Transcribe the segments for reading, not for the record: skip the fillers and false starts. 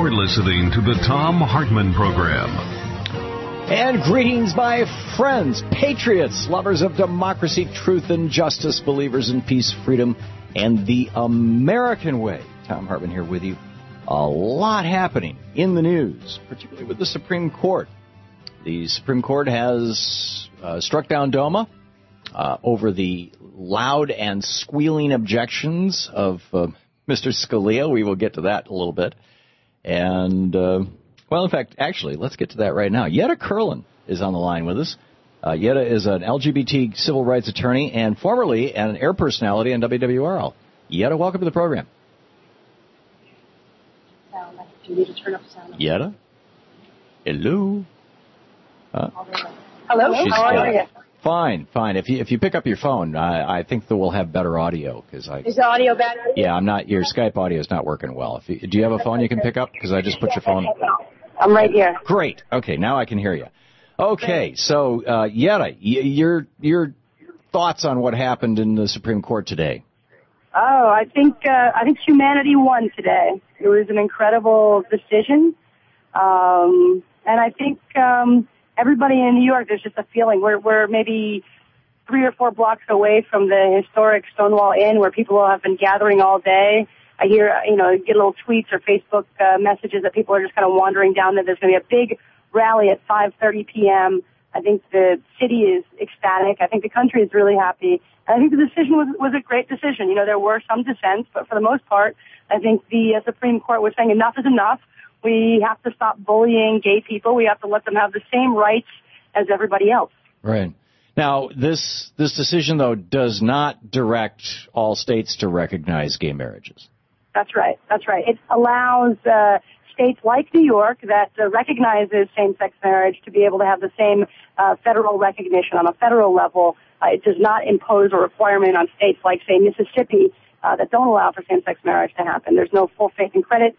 You're listening to the Thom Hartmann Program. And greetings, my friends, patriots, lovers of democracy, truth, and justice, believers in peace, freedom, and the American way. Thom Hartmann here with you. A lot happening in the news, particularly with the Supreme Court. The Supreme Court has struck down DOMA over the loud and squealing objections of Mr. Scalia. We will get to that in a little bit. And, well, in fact, actually, let's get to that right now. Yetta Curlin is on the line with us. Yetta is an LGBT civil rights attorney and formerly an air personality on WWRL. Yetta, welcome to the program. Do you need to turn up sound? Yetta? Hello? Hello? How are you? Fine. If you pick up your phone, I think that we'll have better audio. Is the audio better? Yeah, your Skype audio is not working well. Do you have a phone you can pick up? Because I just put your phone. I'm right here. Great. Okay, now I can hear you. Okay, so Yetta, your thoughts on what happened in the Supreme Court today? Oh, I think humanity won today. It was an incredible decision, and I think everybody in New York, there's just a feeling we're maybe 3 or 4 blocks away from the historic Stonewall Inn, where people have been gathering all day. I hear, get little tweets or Facebook messages that people are just kind of wandering down there. There's going to be a big rally at 5:30 p.m. I think the city is ecstatic. I think the country is really happy. And I think the decision was a great decision. There were some dissents, but for the most part, I think the Supreme Court was saying enough is enough. We have to stop bullying gay people. We have to let them have the same rights as everybody else. Right. Now, this decision, though, does not direct all states to recognize gay marriages. That's right. It allows states like New York that recognizes same-sex marriage to be able to have the same federal recognition on a federal level. It does not impose a requirement on states like, say, Mississippi that don't allow for same-sex marriage to happen. There's no full faith and credit,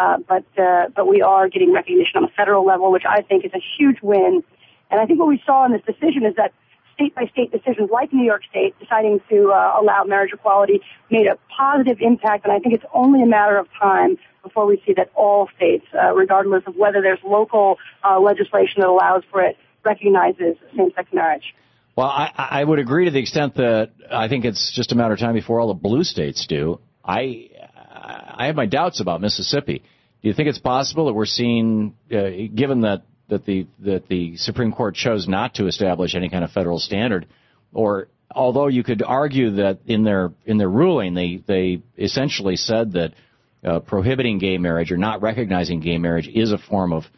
but we are getting recognition on a federal level, which I think is a huge win. And I think what we saw in this decision is that state-by-state decisions like New York State deciding to allow marriage equality made a positive impact, and I think it's only a matter of time before we see that all states, regardless of whether there's local legislation that allows for it, recognizes same-sex marriage. Well, I would agree to the extent that I think it's just a matter of time before all the blue states do. I have my doubts about Mississippi. Do you think it's possible that we're seeing, given that the Supreme Court chose not to establish any kind of federal standard, or although you could argue that in their ruling they essentially said that prohibiting gay marriage or not recognizing gay marriage is a form of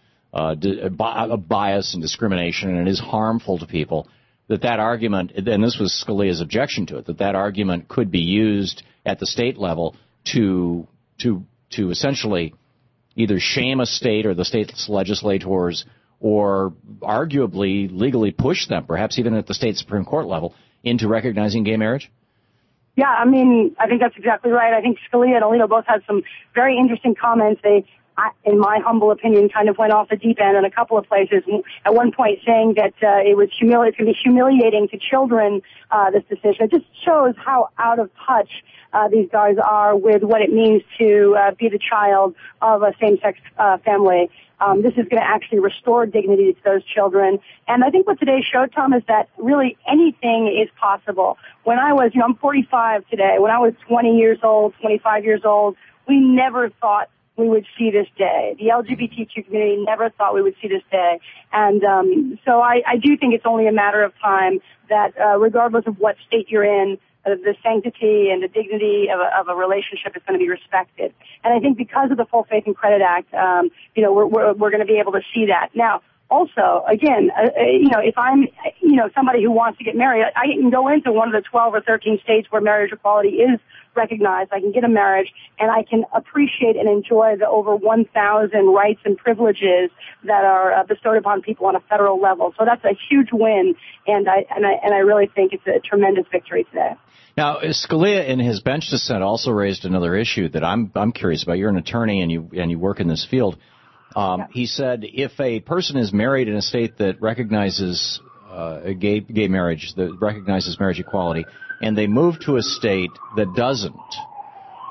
bias and discrimination, and it is harmful to people, that argument, and this was Scalia's objection to it, that argument could be used at the state level to essentially either shame a state or the state's legislators, or arguably legally push them, perhaps even at the state Supreme Court level, into recognizing gay marriage? Yeah, I think that's exactly right. I think Scalia and Alito both had some very interesting comments. They, in my humble opinion, kind of went off the deep end in a couple of places. At one point saying that it can be humiliating to children, this decision. It just shows how out of touch these guys are with what it means to be the child of a same-sex family. This is going to actually restore dignity to those children. And I think what today showed, Tom, is that really anything is possible. When I was, I'm 45 today. When I was 20 years old, 25 years old, we never thought we would see this day. The LGBTQ community never thought we would see this day. And so I do think it's only a matter of time that regardless of what state you're in, the sanctity and the dignity of a relationship is going to be respected. And I think because of the Full Faith and Credit Act, we're going to be able to see that. Now, also, again, if I'm, somebody who wants to get married, I can go into one of the 12 or 13 states where marriage equality is recognized. I can get a marriage, and I can appreciate and enjoy the over 1,000 rights and privileges that are bestowed upon people on a federal level. So that's a huge win, and I really think it's a tremendous victory today. Now, Scalia, in his bench dissent, also raised another issue that I'm curious about. You're an attorney and you work in this field. He said if a person is married in a state that recognizes a gay marriage, that recognizes marriage equality, and they move to a state that doesn't,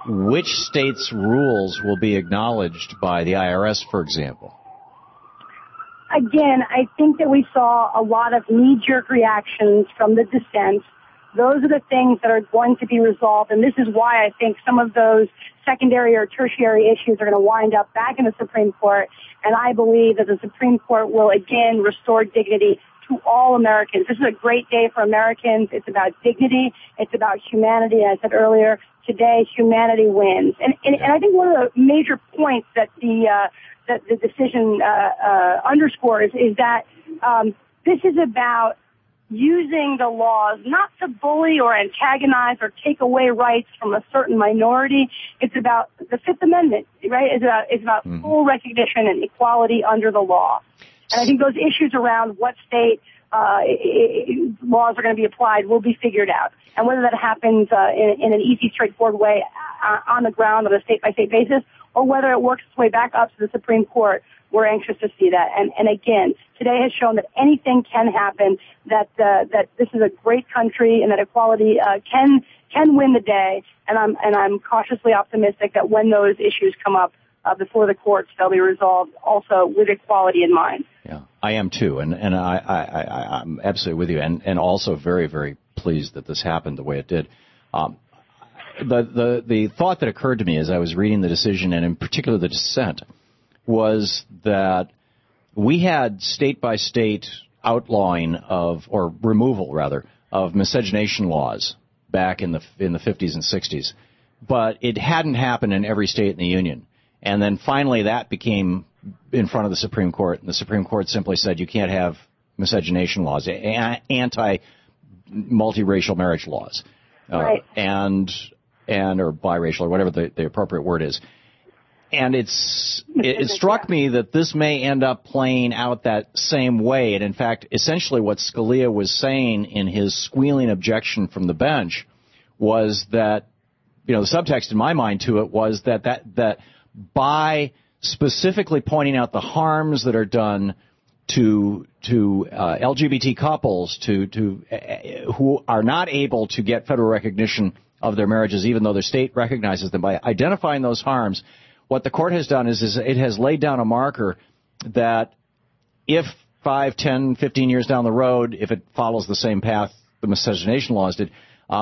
which states' rules will be acknowledged by the IRS, for example? Again, I think that we saw a lot of knee-jerk reactions from the dissent. Those are the things that are going to be resolved, and this is why I think some of those secondary or tertiary issues are going to wind up back in the Supreme Court, and I believe that the Supreme Court will again restore dignity to all Americans. This is a great day for Americans. It's about dignity. It's about humanity. As I said earlier, today humanity wins. And I think one of the major points that the decision underscores is that this is about using the laws not to bully or antagonize or take away rights from a certain minority. It's about the Fifth Amendment, right? It's about full recognition and equality under the law. And I think those issues around what state laws are going to be applied will be figured out. And whether that happens in an easy, straightforward way on the ground on a state-by-state basis, or whether it works its way back up to the Supreme Court, we're anxious to see that. And again, today has shown that anything can happen, that this is a great country and that equality can win the day. And I'm cautiously optimistic that when those issues come up before the courts, they'll be resolved also with equality in mind. Yeah, I am too, and I'm absolutely with you, and also very, very pleased that this happened the way it did. The thought that occurred to me as I was reading the decision, and in particular the dissent, was that we had state-by-state outlawing of, or removal rather, of miscegenation laws back in the 50s and 60s, but it hadn't happened in every state in the Union. And then finally that became in front of the Supreme Court, and the Supreme Court simply said you can't have miscegenation laws, anti-multiracial marriage laws, right. and or biracial, or whatever the appropriate word is. And it struck me that this may end up playing out that same way. And in fact, essentially what Scalia was saying in his squealing objection from the bench was that, the subtext in my mind to it was that by specifically pointing out the harms that are done to LGBT couples who are not able to get federal recognition of their marriages, even though their state recognizes them, by identifying those harms, what the court has done is it has laid down a marker that if 5, 10, 15 years down the road, if it follows the same path the miscegenation laws did,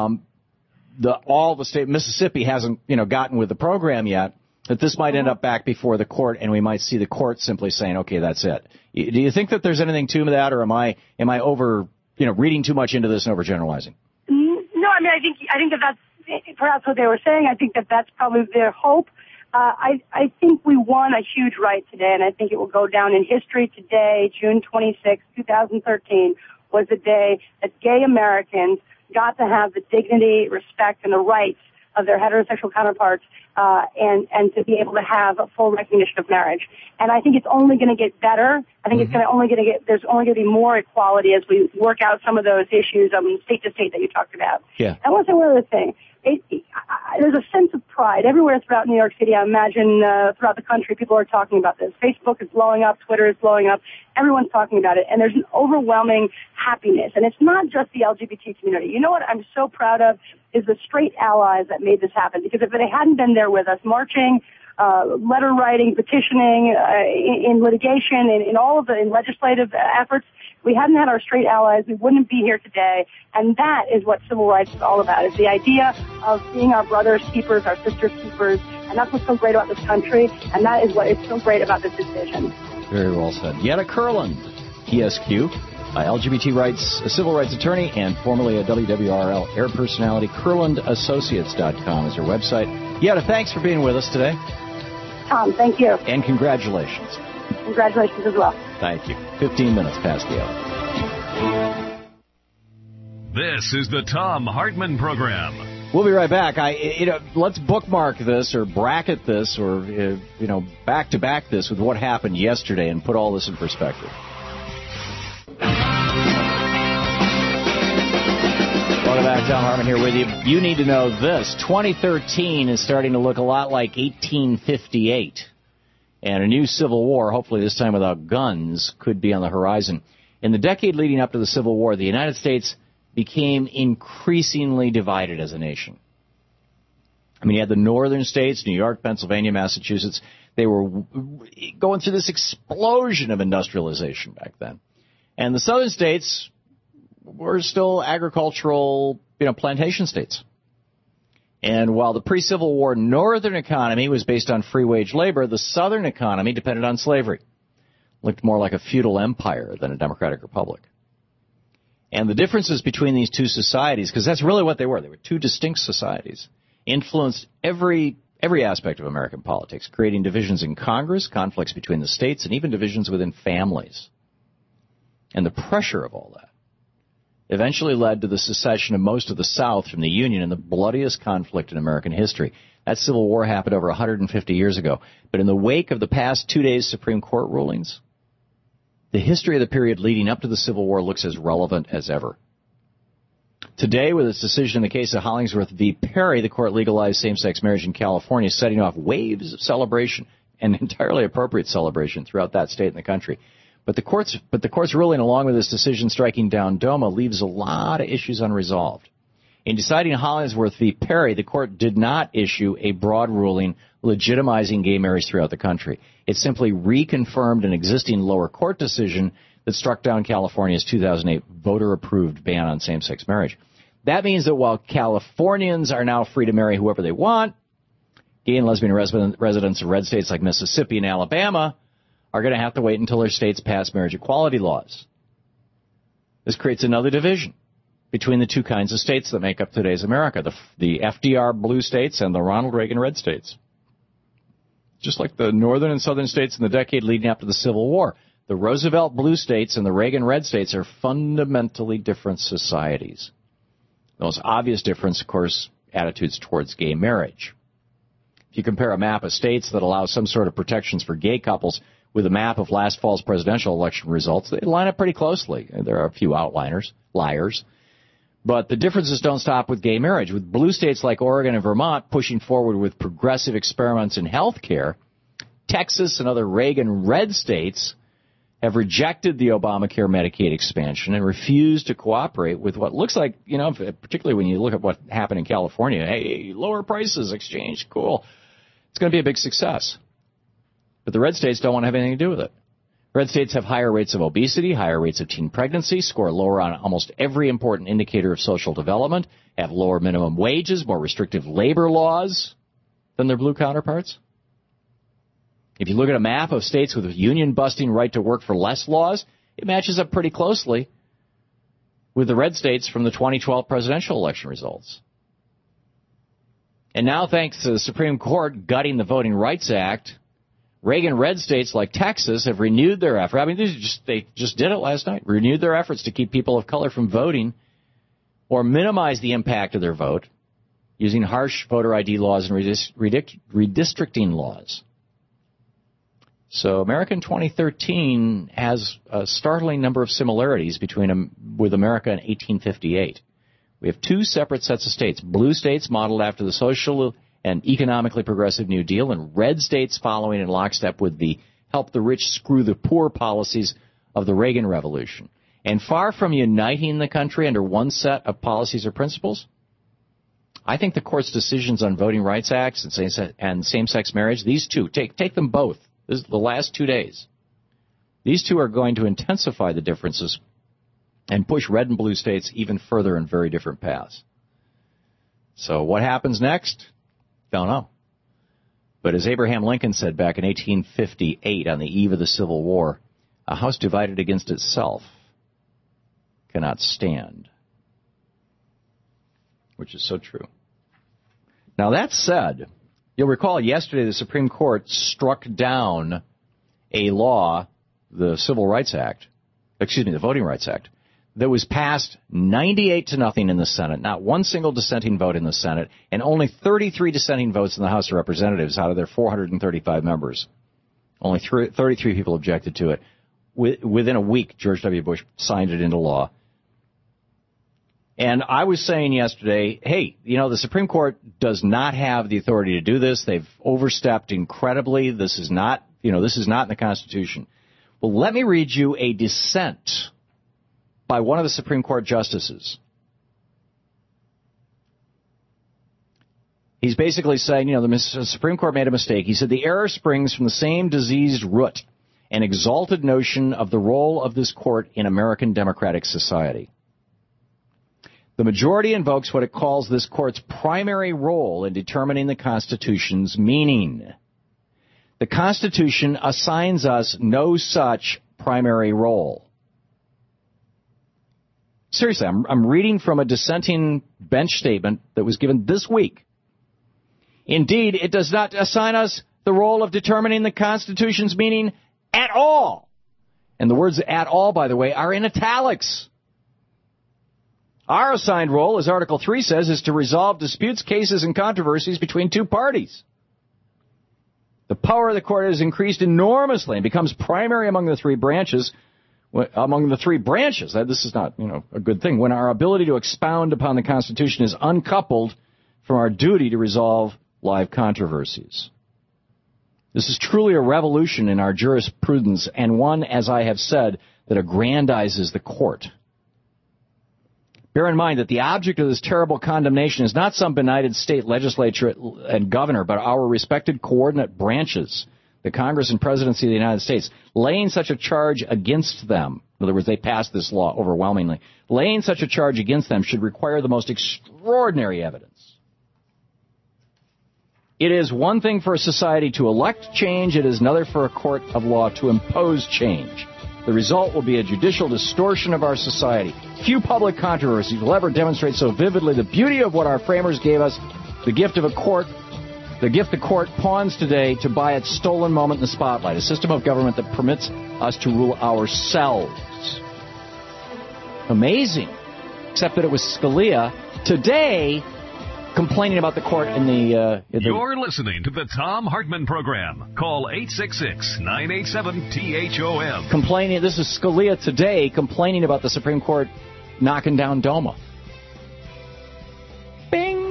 all the state, Mississippi hasn't, gotten with the program yet, that this might end up back before the court, and we might see the court simply saying, okay, that's it. Do you think that there's anything to that, or am I over, reading too much into this and overgeneralizing? No, I mean, I think that that's perhaps what they were saying. I think that that's probably their hope. I think we won a huge right today, and I think it will go down in history today. June 26, 2013 was the day that gay Americans got to have the dignity, respect, and the rights of their heterosexual counterparts, and to be able to have a full recognition of marriage. And I think it's only going to get better. I think there's only going to be more equality as we work out some of those issues, state to state that you talked about. Yeah. I want to say one other thing. There's a sense of pride everywhere throughout New York City. I imagine throughout the country, people are talking about this. Facebook is blowing up. Twitter is blowing up. Everyone's talking about it. And there's an overwhelming happiness. And it's not just the LGBT community. You know what I'm so proud of is the straight allies that made this happen. Because if they hadn't been there with us, marching, letter writing, petitioning, in litigation, in all of in legislative efforts, we hadn't had our straight allies, we wouldn't be here today. And that is what civil rights is all about, is the idea of being our brother's keepers, our sister's keepers. And that's what's so great about this country. And that is what is so great about this decision. Very well said. Yetta Kurland, TSQ, LGBT rights, a civil rights attorney, and formerly a WWRL air personality. KurlandAssociates.com is her website. Yetta, thanks for being with us today. Tom, thank you. And congratulations. Congratulations as well. Thank you. 15 minutes past the hour. This is the Thom Hartmann Program. We'll be right back. Let's bookmark this or bracket this or, back-to-back this with what happened yesterday and put all this in perspective. Welcome back. Thom Hartmann here with you. You need to know this. 2013 is starting to look a lot like 1858. And a new civil war, hopefully this time without guns, could be on the horizon. In the decade leading up to the Civil War, the United States became increasingly divided as a nation. I mean, you had the northern states, New York, Pennsylvania, Massachusetts. They were going through this explosion of industrialization back then. And the southern states were still agricultural, plantation states. And while the pre-Civil War northern economy was based on free wage labor, the southern economy depended on slavery. Looked more like a feudal empire than a democratic republic. And the differences between these two societies, because that's really what they were two distinct societies, influenced every aspect of American politics, creating divisions in Congress, conflicts between the states, and even divisions within families. And the pressure of all that eventually led to the secession of most of the South from the Union and the bloodiest conflict in American history. That Civil War happened over 150 years ago. But in the wake of the past 2 days' Supreme Court rulings, the history of the period leading up to the Civil War looks as relevant as ever. Today, with its decision in the case of Hollingsworth v. Perry, the court legalized same-sex marriage in California, setting off waves of celebration, and entirely appropriate celebration throughout that state and the country. But the court's ruling, along with this decision striking down DOMA, leaves a lot of issues unresolved. In deciding Hollingsworth v. Perry, the court did not issue a broad ruling legitimizing gay marriage throughout the country. It simply reconfirmed an existing lower court decision that struck down California's 2008 voter-approved ban on same-sex marriage. That means that while Californians are now free to marry whoever they want, gay and lesbian residents of red states like Mississippi and Alabama are going to have to wait until their states pass marriage equality laws. This creates another division between the two kinds of states that make up today's America, the FDR blue states and the Ronald Reagan red states. Just like the northern and southern states in the decade leading up to the Civil War, the Roosevelt blue states and the Reagan red states are fundamentally different societies. The most obvious difference, of course, attitudes towards gay marriage. If you compare a map of states that allow some sort of protections for gay couples with a map of last fall's presidential election results, they line up pretty closely. There are a few outliers, liars. But the differences don't stop with gay marriage. With blue states like Oregon and Vermont pushing forward with progressive experiments in health care, Texas and other Reagan red states have rejected the Obamacare Medicaid expansion and refused to cooperate with what looks like, particularly when you look at what happened in California, hey, lower prices, exchange, cool. It's going to be a big success. But the red states don't want to have anything to do with it. Red states have higher rates of obesity, higher rates of teen pregnancy, score lower on almost every important indicator of social development, have lower minimum wages, more restrictive labor laws than their blue counterparts. If you look at a map of states with union-busting right-to-work-for-less laws, it matches up pretty closely with the red states from the 2012 presidential election results. And now, thanks to the Supreme Court gutting the Voting Rights Act, Reagan red states like Texas have renewed their effort. I mean, they just did it last night, renewed their efforts to keep people of color from voting or minimize the impact of their vote using harsh voter ID laws and redistricting laws. So America in 2013 has a startling number of similarities with America in 1858. We have two separate sets of states, blue states modeled after the social and economically progressive New Deal, and red states following in lockstep with the help the rich screw the poor policies of the Reagan Revolution. And far from uniting the country under one set of policies or principles, I think the court's decisions on voting rights acts and same-sex marriage, these two, take them both. This is the last 2 days. These two are going to intensify the differences and push red and blue states even further in very different paths. So what happens next? Don't know. But as Abraham Lincoln said back in 1858 on the eve of the Civil War, a house divided against itself cannot stand. Which is so true. Now that said, you'll recall yesterday the Supreme Court struck down a law, the Voting Rights Act, that was passed 98-0 in the Senate, not one single dissenting vote in the Senate, and only 33 dissenting votes in the House of Representatives out of their 435 members. Only 33 people objected to it. Within a week, George W. Bush signed it into law. And I was saying yesterday, hey, the Supreme Court does not have the authority to do this. They've overstepped incredibly. This is not in the Constitution. Well, let me read you a dissent by one of the Supreme Court justices. He's basically saying, the Supreme Court made a mistake. He said the error springs from the same diseased root, an exalted notion of the role of this court in American democratic society. The majority invokes what it calls this court's primary role in determining the Constitution's meaning. The Constitution assigns us no such primary role. Seriously, I'm reading from a dissenting bench statement that was given this week. Indeed, it does not assign us the role of determining the Constitution's meaning at all. And the words at all, by the way, are in italics. Our assigned role, as Article 3 says, is to resolve disputes, cases, and controversies between two parties. The power of the court has increased enormously and becomes primary among the three branches. This is not, a good thing. When our ability to expound upon the Constitution is uncoupled from our duty to resolve live controversies. This is truly a revolution in our jurisprudence, and one, as I have said, that aggrandizes the court. Bear in mind that the object of this terrible condemnation is not some benighted state legislature and governor, but our respected coordinate branches, the Congress and Presidency of the United States. Laying such a charge against them, in other words, they passed this law overwhelmingly, laying such a charge against them should require the most extraordinary evidence. It is one thing for a society to elect change, it is another for a court of law to impose change. The result will be a judicial distortion of our society. Few public controversies will ever demonstrate so vividly the beauty of what our framers gave us, the gift of a court, the gift the court pawns today to buy its stolen moment in the spotlight, a system of government that permits us to rule ourselves. Amazing. Except that it was Scalia today complaining about the court in the... You're listening to the Thom Hartmann Program. Call 866-987-THOM. Complaining, this is Scalia today complaining about the Supreme Court knocking down DOMA. Bing!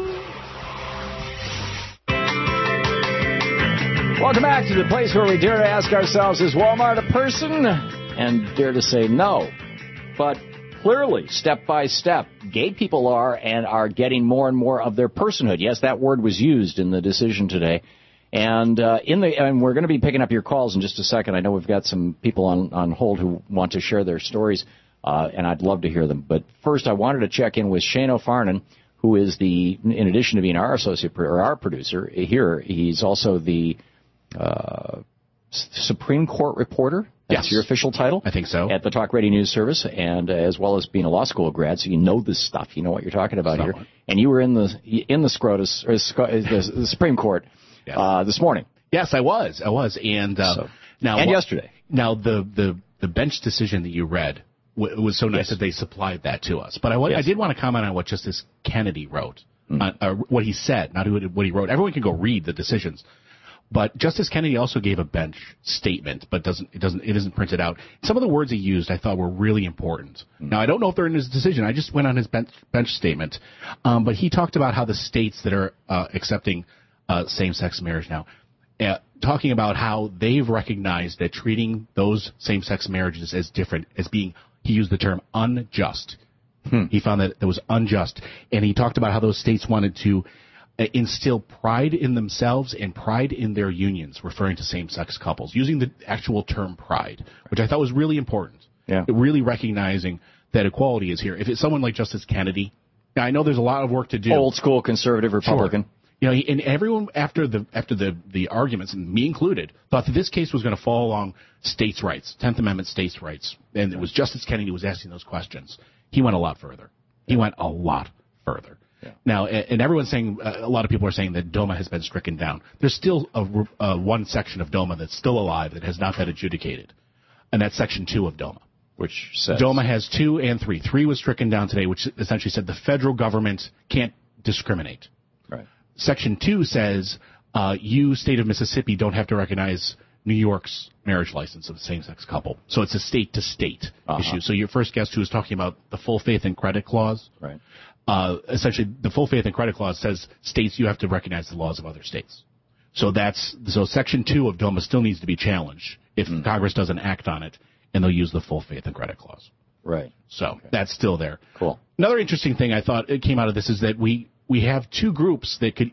Welcome back to the place where we dare to ask ourselves, is Walmart a person? And dare to say no. But clearly, step by step, gay people are and are getting more and more of their personhood. Yes, that word was used in the decision today. And and we're going to be picking up your calls in just a second. I know we've got some people on hold who want to share their stories, and I'd love to hear them. But first, I wanted to check in with Shane O'Farnan, who is in addition to being our associate or our producer here, he's also the Supreme Court reporter. That's yes. Your official title? I think so. At the Talk Radio News Service, and as well as being a law school grad, so you know this stuff. You know what you're talking about here. And you were in the SCOTUS, or the Supreme Court this morning. Yes, I was. And yesterday. Now, the bench decision that you read was so nice that they supplied that to us. But I did want to comment on what Justice Kennedy wrote, what he said, not what he wrote. Everyone can go read the decisions. But Justice Kennedy also gave a bench statement, but it isn't printed out. Some of the words he used I thought were really important. Now, I don't know if they're in his decision. I just went on his bench statement. But he talked about how the states that are accepting same-sex marriage now, talking about how they've recognized that treating those same-sex marriages as different, as being, he used the term unjust. He found that it was unjust. And he talked about how those states wanted to instill pride in themselves and pride in their unions, referring to same-sex couples, using the actual term pride, which I thought was really important. Yeah. Really recognizing that equality is here. If it's someone like Justice Kennedy, now I know there's a lot of work to do. Old school conservative Republican. Sure. And everyone after the arguments, and me included, thought that this case was going to fall along states' rights, 10th Amendment states' rights, and it was Justice Kennedy who was asking those questions. He went a lot further. Yeah. Now, and everyone's saying, a lot of people are saying that DOMA has been stricken down. There's still one section of DOMA that's still alive that has not been adjudicated, and that's Section 2 of DOMA. Which says? DOMA has 2 and 3. 3 was stricken down today, which essentially said the federal government can't discriminate. Right. Section 2 says you, state of Mississippi, don't have to recognize New York's marriage license of a same-sex couple. So it's a state-to-state issue. So your first guest who was talking about the full faith and credit clause, right. Essentially, the full faith and credit clause says states you have to recognize the laws of other states. So Section 2 of DOMA still needs to be challenged if Congress doesn't act on it, and they'll use the full faith and credit clause. Right. So that's still there. Cool. Another interesting thing I thought it came out of this is that we have two groups that could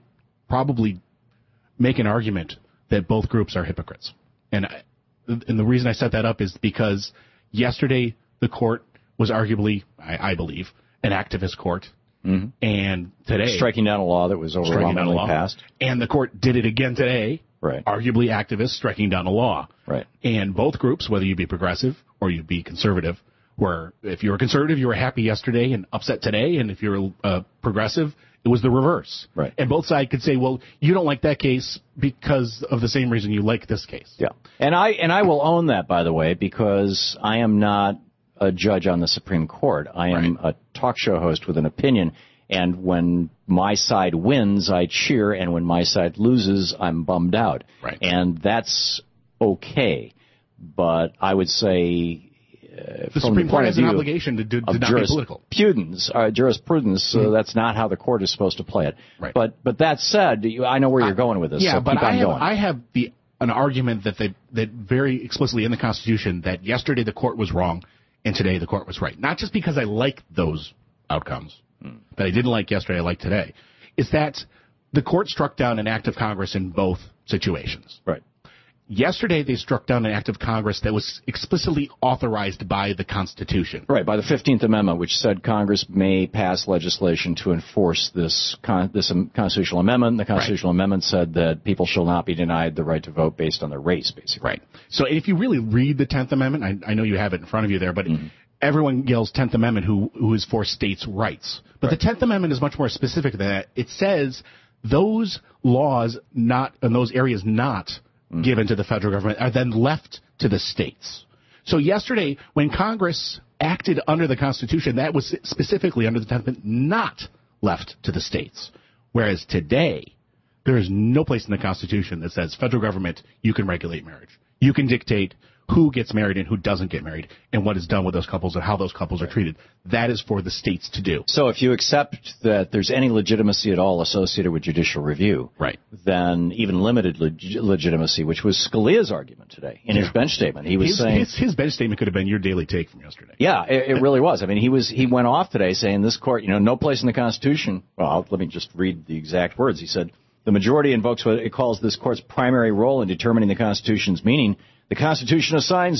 probably make an argument that both groups are hypocrites. And the reason I set that up is because yesterday the court was arguably, I believe, an activist court. Mm-hmm. And today, striking down a law that was overwhelmingly passed. And the court did it again today. Right. Arguably activists striking down a law. Right. And both groups, whether you be progressive or you be conservative, were, if you were conservative, you were happy yesterday and upset today. And if you're progressive, it was the reverse. Right. And both sides could say, well, you don't like that case because of the same reason you like this case. Yeah. And I will own that, by the way, because I am not a judge on the Supreme Court. I am a talk show host with an opinion, and when my side wins, I cheer, and when my side loses, I'm bummed out. Right. And that's okay. But I would say the Supreme Court has an obligation to not be political. Jurisprudence, that's not how the court is supposed to play it. Right. But that said, I know where you're going with this. Yeah, so but keep on going. I have an argument that very explicitly in the Constitution that yesterday the court was wrong and today the court was right. Not just because I like those outcomes that I didn't like yesterday, I like today. Is that the court struck down an act of Congress in both situations. Right. Yesterday, they struck down an act of Congress that was explicitly authorized by the Constitution. Right, by the 15th Amendment, which said Congress may pass legislation to enforce this constitutional amendment. The constitutional amendment said that people shall not be denied the right to vote based on their race, basically. Right. So if you really read the 10th Amendment, I know you have it in front of you there, but everyone yells 10th Amendment who is for states' rights. But the 10th Amendment is much more specific than that. It says those laws not in those areas not given to the federal government are then left to the states. So yesterday, when Congress acted under the Constitution, that was specifically under the 10th Amendment not left to the states. Whereas today, there is no place in the Constitution that says federal government, you can regulate marriage. You can dictate who gets married and who doesn't get married and what is done with those couples and how those couples are treated. That is for the states to do. So if you accept that there's any legitimacy at all associated with judicial review, then even limited legitimacy, which was Scalia's argument today in his bench statement. He was saying his bench statement could have been your daily take from yesterday. Yeah, it really was. I mean, he went off today saying this court, no place in the Constitution. Well, let me just read the exact words. He said, the majority invokes what it calls this court's primary role in determining the Constitution's meaning. The Constitution assigns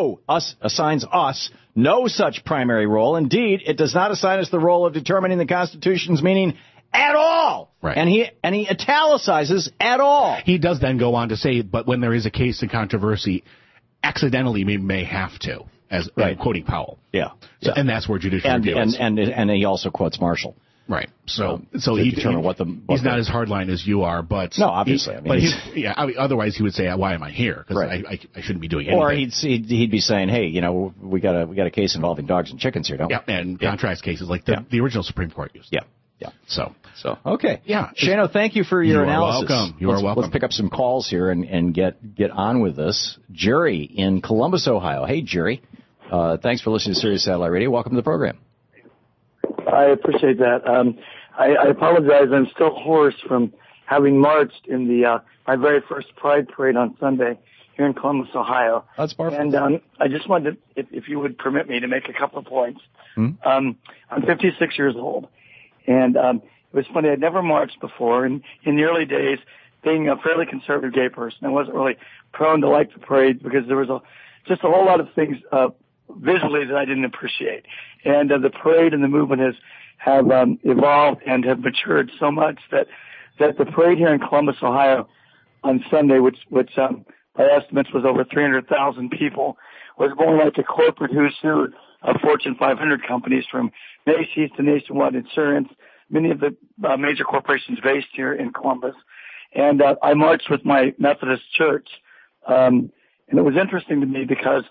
us no such primary role. Indeed, it does not assign us the role of determining the Constitution's meaning at all. Right. And he italicizes at all. He does then go on to say, but when there is a case in controversy, accidentally we may have to, as quoting Powell. Yeah. So, and that's where judicial review is. And he also quotes Marshall. Right. So he determined he's not as hardline as you are, but no, obviously. Otherwise he would say, why am I here? Because I shouldn't be doing anything. Or he'd be saying, hey, we got a case involving dogs and chickens here, don't we? Yeah, and contracts cases like the original Supreme Court used. Yeah. So okay. Yeah. Shano, thank you for your analysis. You are welcome. Let's pick up some calls here and get on with this. Jerry in Columbus, Ohio. Hey, Jerry. Thanks for listening to Sirius Satellite Radio. Welcome to the program. I appreciate that. I apologize. I'm still hoarse from having marched in my very first Pride Parade on Sunday here in Columbus, Ohio. That's perfect. And I just wanted to, if you would permit me, to make a couple of points. I'm 56 years old, and it was funny. I'd never marched before, and in the early days, being a fairly conservative gay person, I wasn't really prone to like the parade because there was just a whole lot of things visually that I didn't appreciate. And the parade and the movement have evolved and have matured so much that the parade here in Columbus, Ohio on Sunday, which by estimates was over 300,000 people, was more like a corporate who's who of Fortune 500 companies, from Macy's to Nationwide Insurance, many of the major corporations based here in Columbus. And I marched with my Methodist church. And it was interesting to me because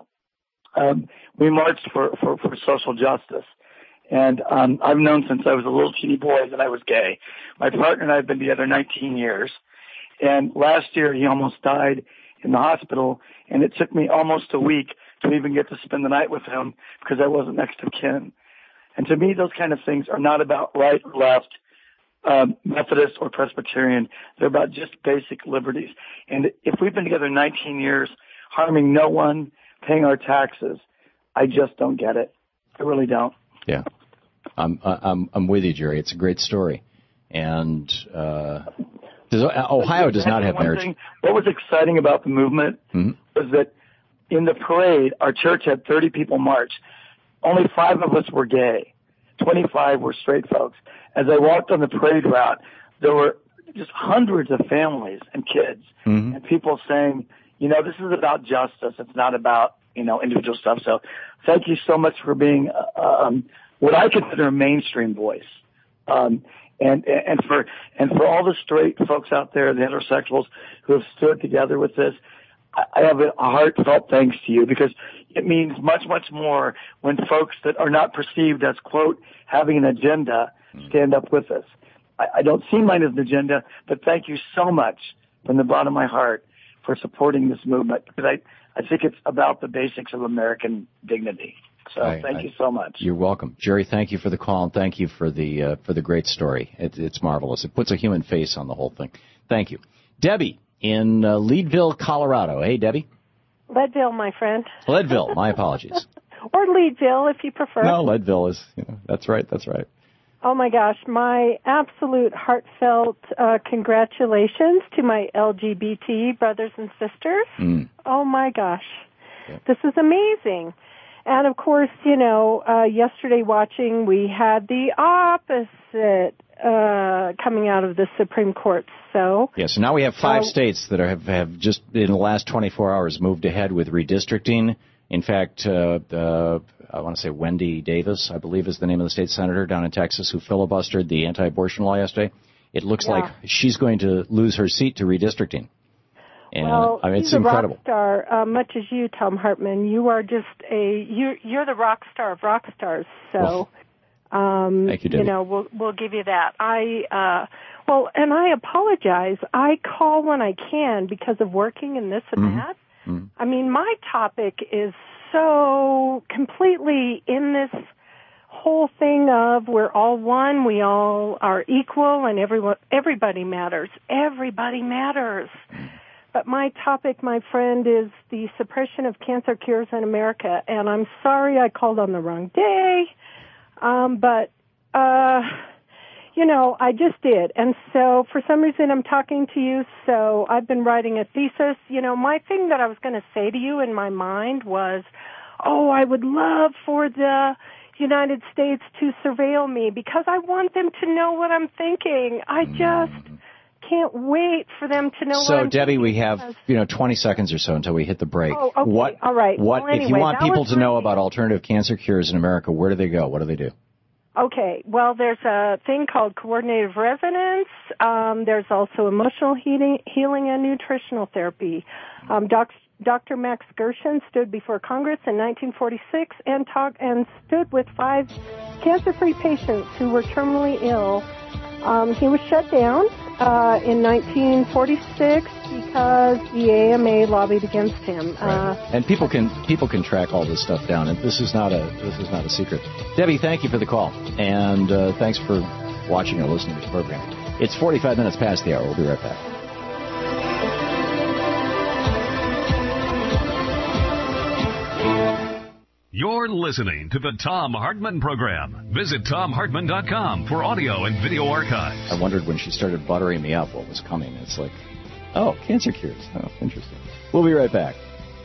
we marched for social justice. And I've known since I was a little teeny boy that I was gay. My partner and I have been together 19 years. And last year he almost died in the hospital, and it took me almost a week to even get to spend the night with him because I wasn't next of kin. And to me, those kind of things are not about right or left, Methodist or Presbyterian. They're about just basic liberties. And if we've been together 19 years, harming no one, paying our taxes, I just don't get it. I really don't. Yeah. I'm with you, Jerry. It's a great story. And Ohio does not have marriage. What was exciting about the movement was that in the parade, our church had 30 people march. Only 5 of us were gay. 25 were straight folks. As I walked on the parade route, there were just hundreds of families and kids and people saying, this is about justice. It's not about, individual stuff. So thank you so much for being what I consider a mainstream voice. And for all the straight folks out there, the heterosexuals who have stood together with this, I have a heartfelt thanks to you, because it means much, much more when folks that are not perceived as, quote, having an agenda stand up with us. I don't see mine as an agenda, but thank you so much from the bottom of my heart for supporting this movement, because I think it's about the basics of American dignity. So thank you so much. You're welcome. Jerry, thank you for the call, and thank you for the great story. It's marvelous. It puts a human face on the whole thing. Thank you. Debbie in Leadville, Colorado. Hey, Debbie. Leadville, my friend. Leadville, my apologies. Or Leadville, if you prefer. No, Leadville is, that's right. Oh, my gosh. My absolute heartfelt congratulations to my LGBT brothers and sisters. Oh, my gosh. Yeah. This is amazing. And, of course, yesterday watching, we had the opposite coming out of the Supreme Court. So now we have 5 states that have just in the last 24 hours moved ahead with redistricting. In fact, I want to say Wendy Davis, I believe is the name of the state senator down in Texas, who filibustered the anti-abortion law yesterday. It looks like she's going to lose her seat to redistricting. And it's incredible. Rock star, much as you, Tom Hartman. You are just you're the rock star of rock stars. So, thank you, Debbie. We'll give you that. And I apologize. I call when I can because of working in this and that. I mean, my topic is so completely in this whole thing of we're all one, we all are equal, and everybody matters. Everybody matters. But my topic, my friend, is the suppression of cancer cures in America. And I'm sorry I called on the wrong day, but I just did. And so for some reason I'm talking to you, so I've been writing a thesis. My thing that I was going to say to you in my mind was, I would love for the United States to surveil me because I want them to know what I'm thinking. I just can't wait for them to know what I'm Debbie, thinking. we have, 20 seconds or so until we hit the break. Oh, okay. All right. If you want people to know about alternative cancer cures in America, where do they go? What do they do? Okay, well, there's a thing called coordinative resonance. There's also emotional healing and nutritional therapy. Dr. Max Gershon stood before Congress in 1946 and stood with 5 cancer-free patients who were terminally ill. He was shut down in 1946 because the AMA lobbied against him. Right. And people can track all this stuff down. And this is not a secret. Debbie, thank you for the call, and thanks for watching or listening to the program. It's 45 minutes past the hour. We'll be right back. You're listening to the Thom Hartmann Program. Visit ThomHartmann.com for audio and video archives. I wondered when she started buttering me up what was coming. It's like, cancer cures. Oh, interesting. We'll be right back.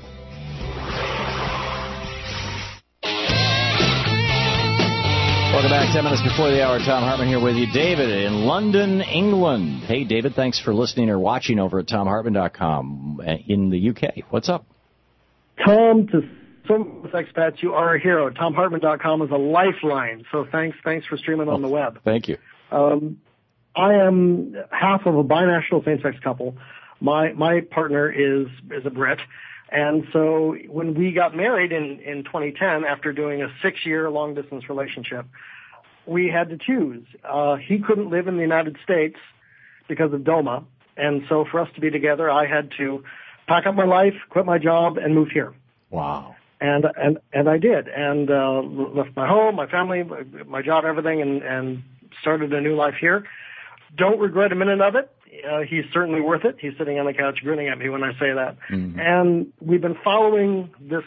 Welcome back. 10 minutes before the hour. Thom Hartmann here with you. David in London, England. Hey, David, thanks for listening or watching over at ThomHartmann.com in the UK. What's up? Tom, to some of us expats, you are a hero. ThomHartmann.com is a lifeline, so thanks for streaming on the web. Thank you. I am half of a binational same-sex couple. My partner is a Brit, and so when we got married in 2010, after doing a 6-year long-distance relationship, we had to choose. He couldn't live in the United States because of DOMA, and so for us to be together, I had to pack up my life, quit my job, and move here. Wow. And I did, and left my home, my family, my job, everything, and started a new life here. Don't regret a minute of it. He's certainly worth it. He's sitting on the couch grinning at me when I say that. Mm-hmm. And we've been following this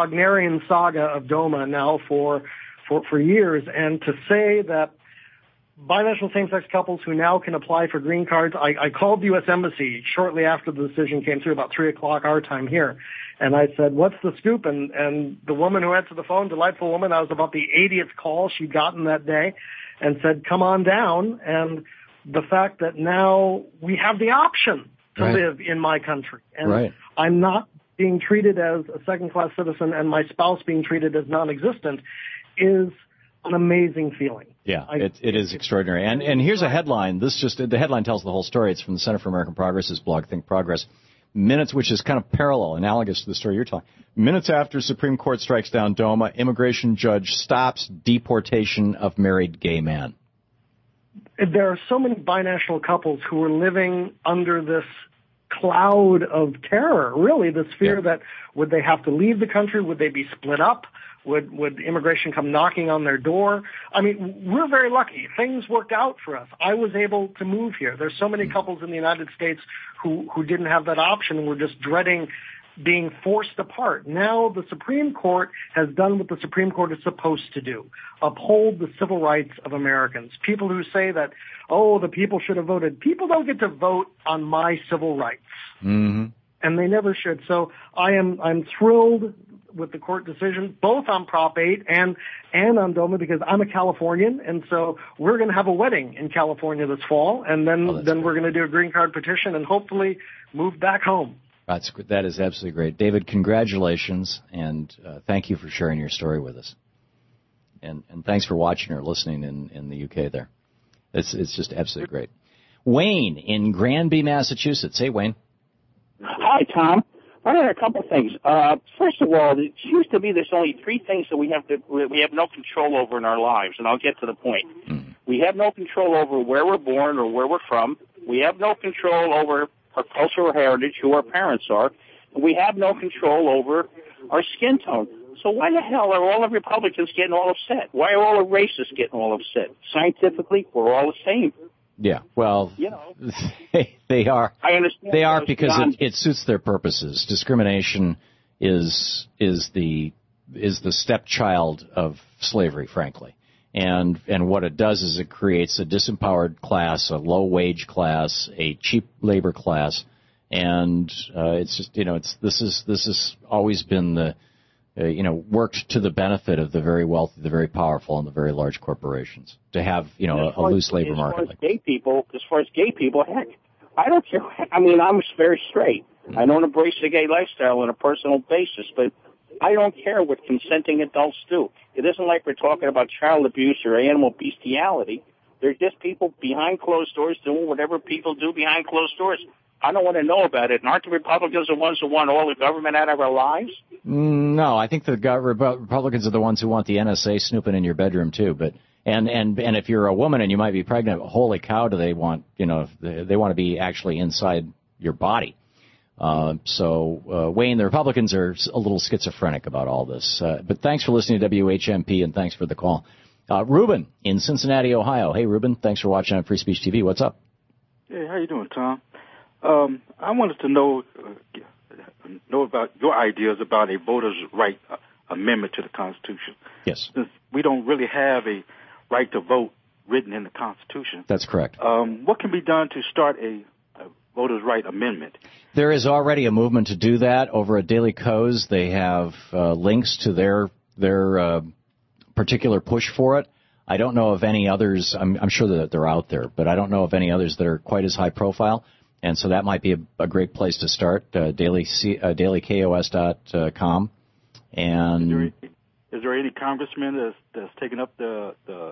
Wagnerian saga of DOMA now for years. And to say that binational same-sex couples who now can apply for green cards. I called the U.S. Embassy shortly after the decision came through, about 3 o'clock our time here. And I said, what's the scoop? And the woman who answered the phone, delightful woman, I was about the 80th call she'd gotten that day, and said, come on down. And the fact that now we have the option to live in my country. And I'm not being treated as a second-class citizen and my spouse being treated as non-existent is an amazing feeling. Yeah, it is extraordinary. And here's a headline. The headline tells the whole story. It's from the Center for American Progress's blog, Think Progress. Minutes, which is kind of parallel, analogous to the story you're talking. Minutes after Supreme Court strikes down DOMA, immigration judge stops deportation of married gay man. There are so many binational couples who are living under this cloud of terror, really, this fear that would they have to leave the country? Would they be split up? Would immigration come knocking on their door? I mean, we're very lucky. Things worked out for us. I was able to move here. There's so many couples in the United States who didn't have that option and were just dreading being forced apart. Now the Supreme Court has done what the Supreme Court is supposed to do, uphold the civil rights of Americans. People who say that, the people should have voted. People don't get to vote on my civil rights. Mm-hmm. And they never should. So I'm thrilled with the court decision, both on Prop 8 and on DOMA, because I'm a Californian, and so we're going to have a wedding in California this fall, and then we're going to do a green card petition and hopefully move back home. That is absolutely great. David, congratulations, and thank you for sharing your story with us. And thanks for watching or listening in the UK there. It's just absolutely great. Wayne in Granby, Massachusetts. Hey, Wayne. Hi, Tom. I had a couple of things. First of all, it seems to be there's only 3 things that we have no control over in our lives, and I'll get to the point. Mm-hmm. We have no control over where we're born or where we're from. We have no control over our cultural heritage, who our parents are. And we have no control over our skin tone. So why the hell are all the Republicans getting all upset? Why are all the racists getting all upset? Scientifically, we're all the same. Yeah, well, they are. I understand. They are because it suits their purposes. Discrimination is the stepchild of slavery, frankly. And what it does is it creates a disempowered class, a low-wage class, a cheap labor class, and it's just this has always been the worked to the benefit of the very wealthy, the very powerful, and the very large corporations to have a loose labor market. As far as gay people, heck, I don't care. I mean, I'm very straight. Mm-hmm. I don't embrace the gay lifestyle on a personal basis, but I don't care what consenting adults do. It isn't like we're talking about child abuse or animal bestiality. They're just people behind closed doors doing whatever people do behind closed doors. I don't want to know about it. And aren't the Republicans the ones who want all the government out of our lives? No, I think the Republicans are the ones who want the NSA snooping in your bedroom too. But and if you're a woman and you might be pregnant, holy cow, do they want they want to be actually inside your body? So Wayne, the Republicans are a little schizophrenic about all this. But thanks for listening to WHMP and thanks for the call. Ruben in Cincinnati, Ohio. Hey, Ruben, thanks for watching on Free Speech TV. What's up? Hey, how you doing, Tom? I wanted to know about your ideas about a voters' right amendment to the Constitution. Yes. Since we don't really have a right to vote written in the Constitution. That's correct. What can be done to start a voters' right amendment? There is already a movement to do that over at Daily Kos. They have links to their particular push for it. I don't know of any others. I'm sure that they're out there, but I don't know of any others that are quite as high profile. And so that might be a great place to start, dailykos.com. And is there any congressman that's taken up the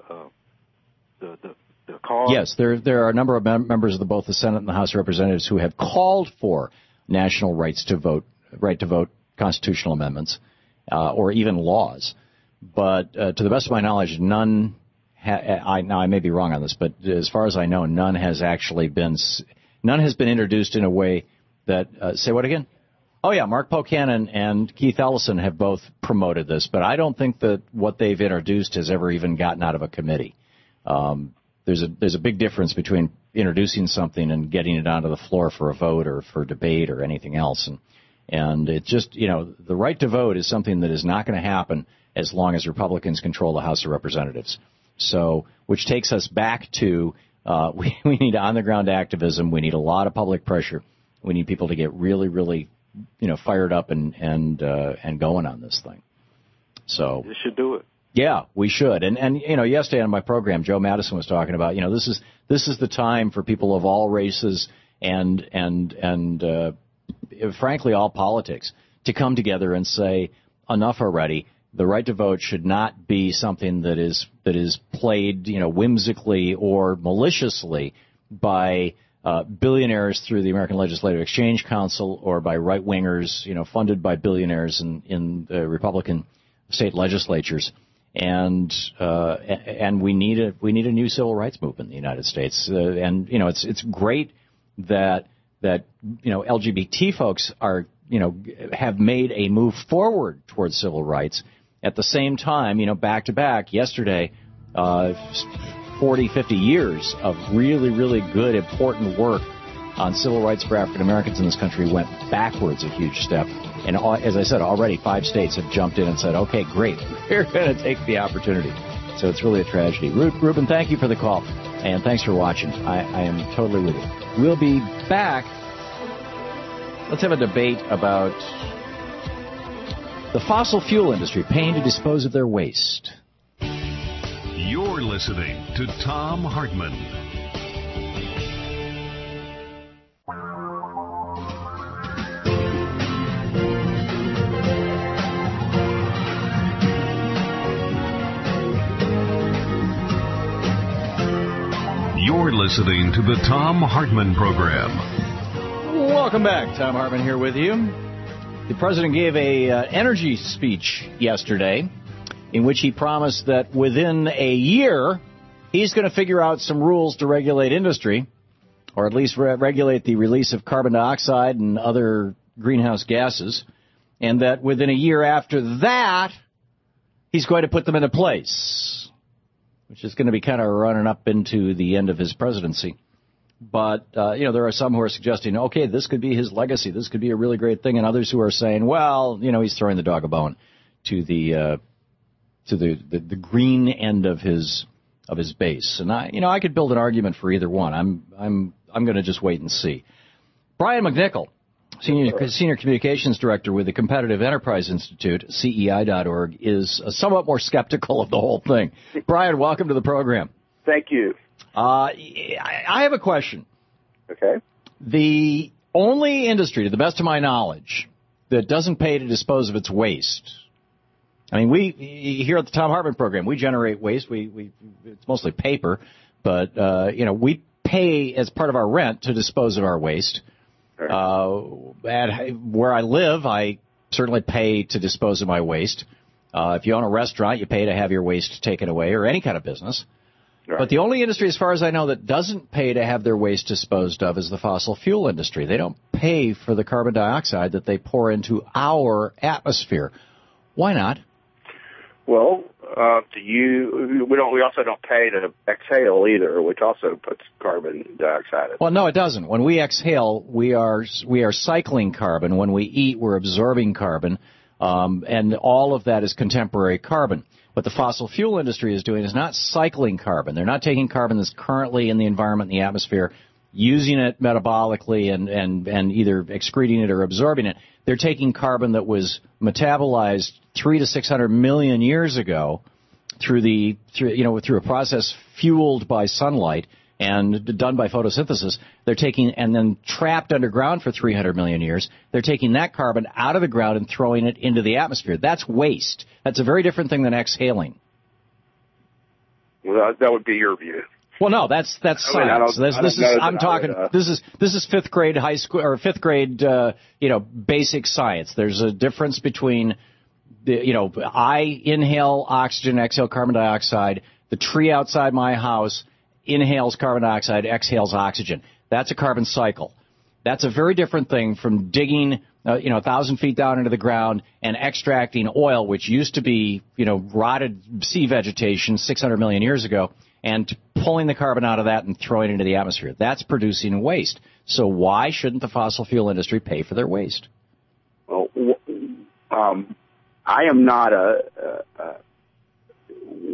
call? Yes, there are a number of members of both the Senate and the House of Representatives who have called for national right to vote constitutional amendments, or even laws. But to the best of my knowledge, none. Now I may be wrong on this, but as far as I know, none has been introduced in a way that, say what again? Oh, yeah, Mark Pocan and Keith Ellison have both promoted this, but I don't think that what they've introduced has ever even gotten out of a committee. There's a big difference between introducing something and getting it onto the floor for a vote or for debate or anything else. And it just, the right to vote is something that is not going to happen as long as Republicans control the House of Representatives. So, which takes us back to we need on-the-ground activism. We need a lot of public pressure. We need people to get really, really, fired up and going on this thing. So you should do it. Yeah, we should. And yesterday on my program, Joe Madison was talking about, this is the time for people of all races and frankly all politics to come together and say enough already. The right to vote should not be something that is played, whimsically or maliciously by billionaires through the American Legislative Exchange Council or by right-wingers, funded by billionaires in the Republican state legislatures. And we need a new civil rights movement in the United States. It's great that LGBT folks are, have made a move forward towards civil rights. At the same time, back to back, yesterday, 40, 50 years of really, really good, important work on civil rights for African Americans in this country went backwards a huge step. And as I said, already 5 states have jumped in and said, okay, great, we're going to take the opportunity. So it's really a tragedy. Ruben, thank you for the call, and thanks for watching. I am totally with you. We'll be back. Let's have a debate about the fossil fuel industry paying to dispose of their waste. You're listening to Thom Hartmann. You're listening to the Thom Hartmann Program. Welcome back. Thom Hartmann here with you. The president gave an energy speech yesterday in which he promised that within a year he's going to figure out some rules to regulate industry, or at least regulate the release of carbon dioxide and other greenhouse gases, and that within a year after that he's going to put them into place, which is going to be kind of running up into the end of his presidency. But, there are some who are suggesting, okay, this could be his legacy. This could be a really great thing. And others who are saying, well, he's throwing the dog a bone to the green end of his base. And I could build an argument for either one. I'm going to just wait and see. Brian McNichol, Senior Communications Director with the Competitive Enterprise Institute, CEI.org, is somewhat more skeptical of the whole thing. Brian, welcome to the program. Thank you. I have a question. Okay. The only industry, to the best of my knowledge, that doesn't pay to dispose of its waste. I mean, we here at the Thom Hartmann Program, we generate waste. It's mostly paper, but we pay as part of our rent to dispose of our waste. Where I live, I certainly pay to dispose of my waste. If you own a restaurant, you pay to have your waste taken away, or any kind of business. Right. But the only industry, as far as I know, that doesn't pay to have their waste disposed of is the fossil fuel industry. They don't pay for the carbon dioxide that they pour into our atmosphere. Why not? Well, we also don't pay to exhale either, which also puts carbon dioxide in. Well, no, it doesn't. When we exhale, we are cycling carbon. When we eat, we're absorbing carbon, and all of that is contemporary carbon. What the fossil fuel industry is doing is not cycling carbon. They're not taking carbon that's currently in the environment, in the atmosphere, using it metabolically and either excreting it or absorbing it. They're taking carbon that was metabolized 300 to 600 million years ago through a process fueled by sunlight and done by photosynthesis. They're taking and then trapped underground for 300 million years. They're taking that carbon out of the ground and throwing it into the atmosphere. That's waste. That's a very different thing than exhaling. Well, that would be your view. Well, no, that's science. This is fifth grade high school or fifth grade basic science. There's a difference between I inhale oxygen, exhale carbon dioxide. The tree outside my house inhales carbon dioxide, exhales oxygen. That's a carbon cycle. That's a very different thing from digging 1,000 feet down into the ground and extracting oil, which used to be rotted sea vegetation 600 million years ago, and pulling the carbon out of that and throwing it into the atmosphere. That's producing waste. So why shouldn't the fossil fuel industry pay for their waste? Well, I am not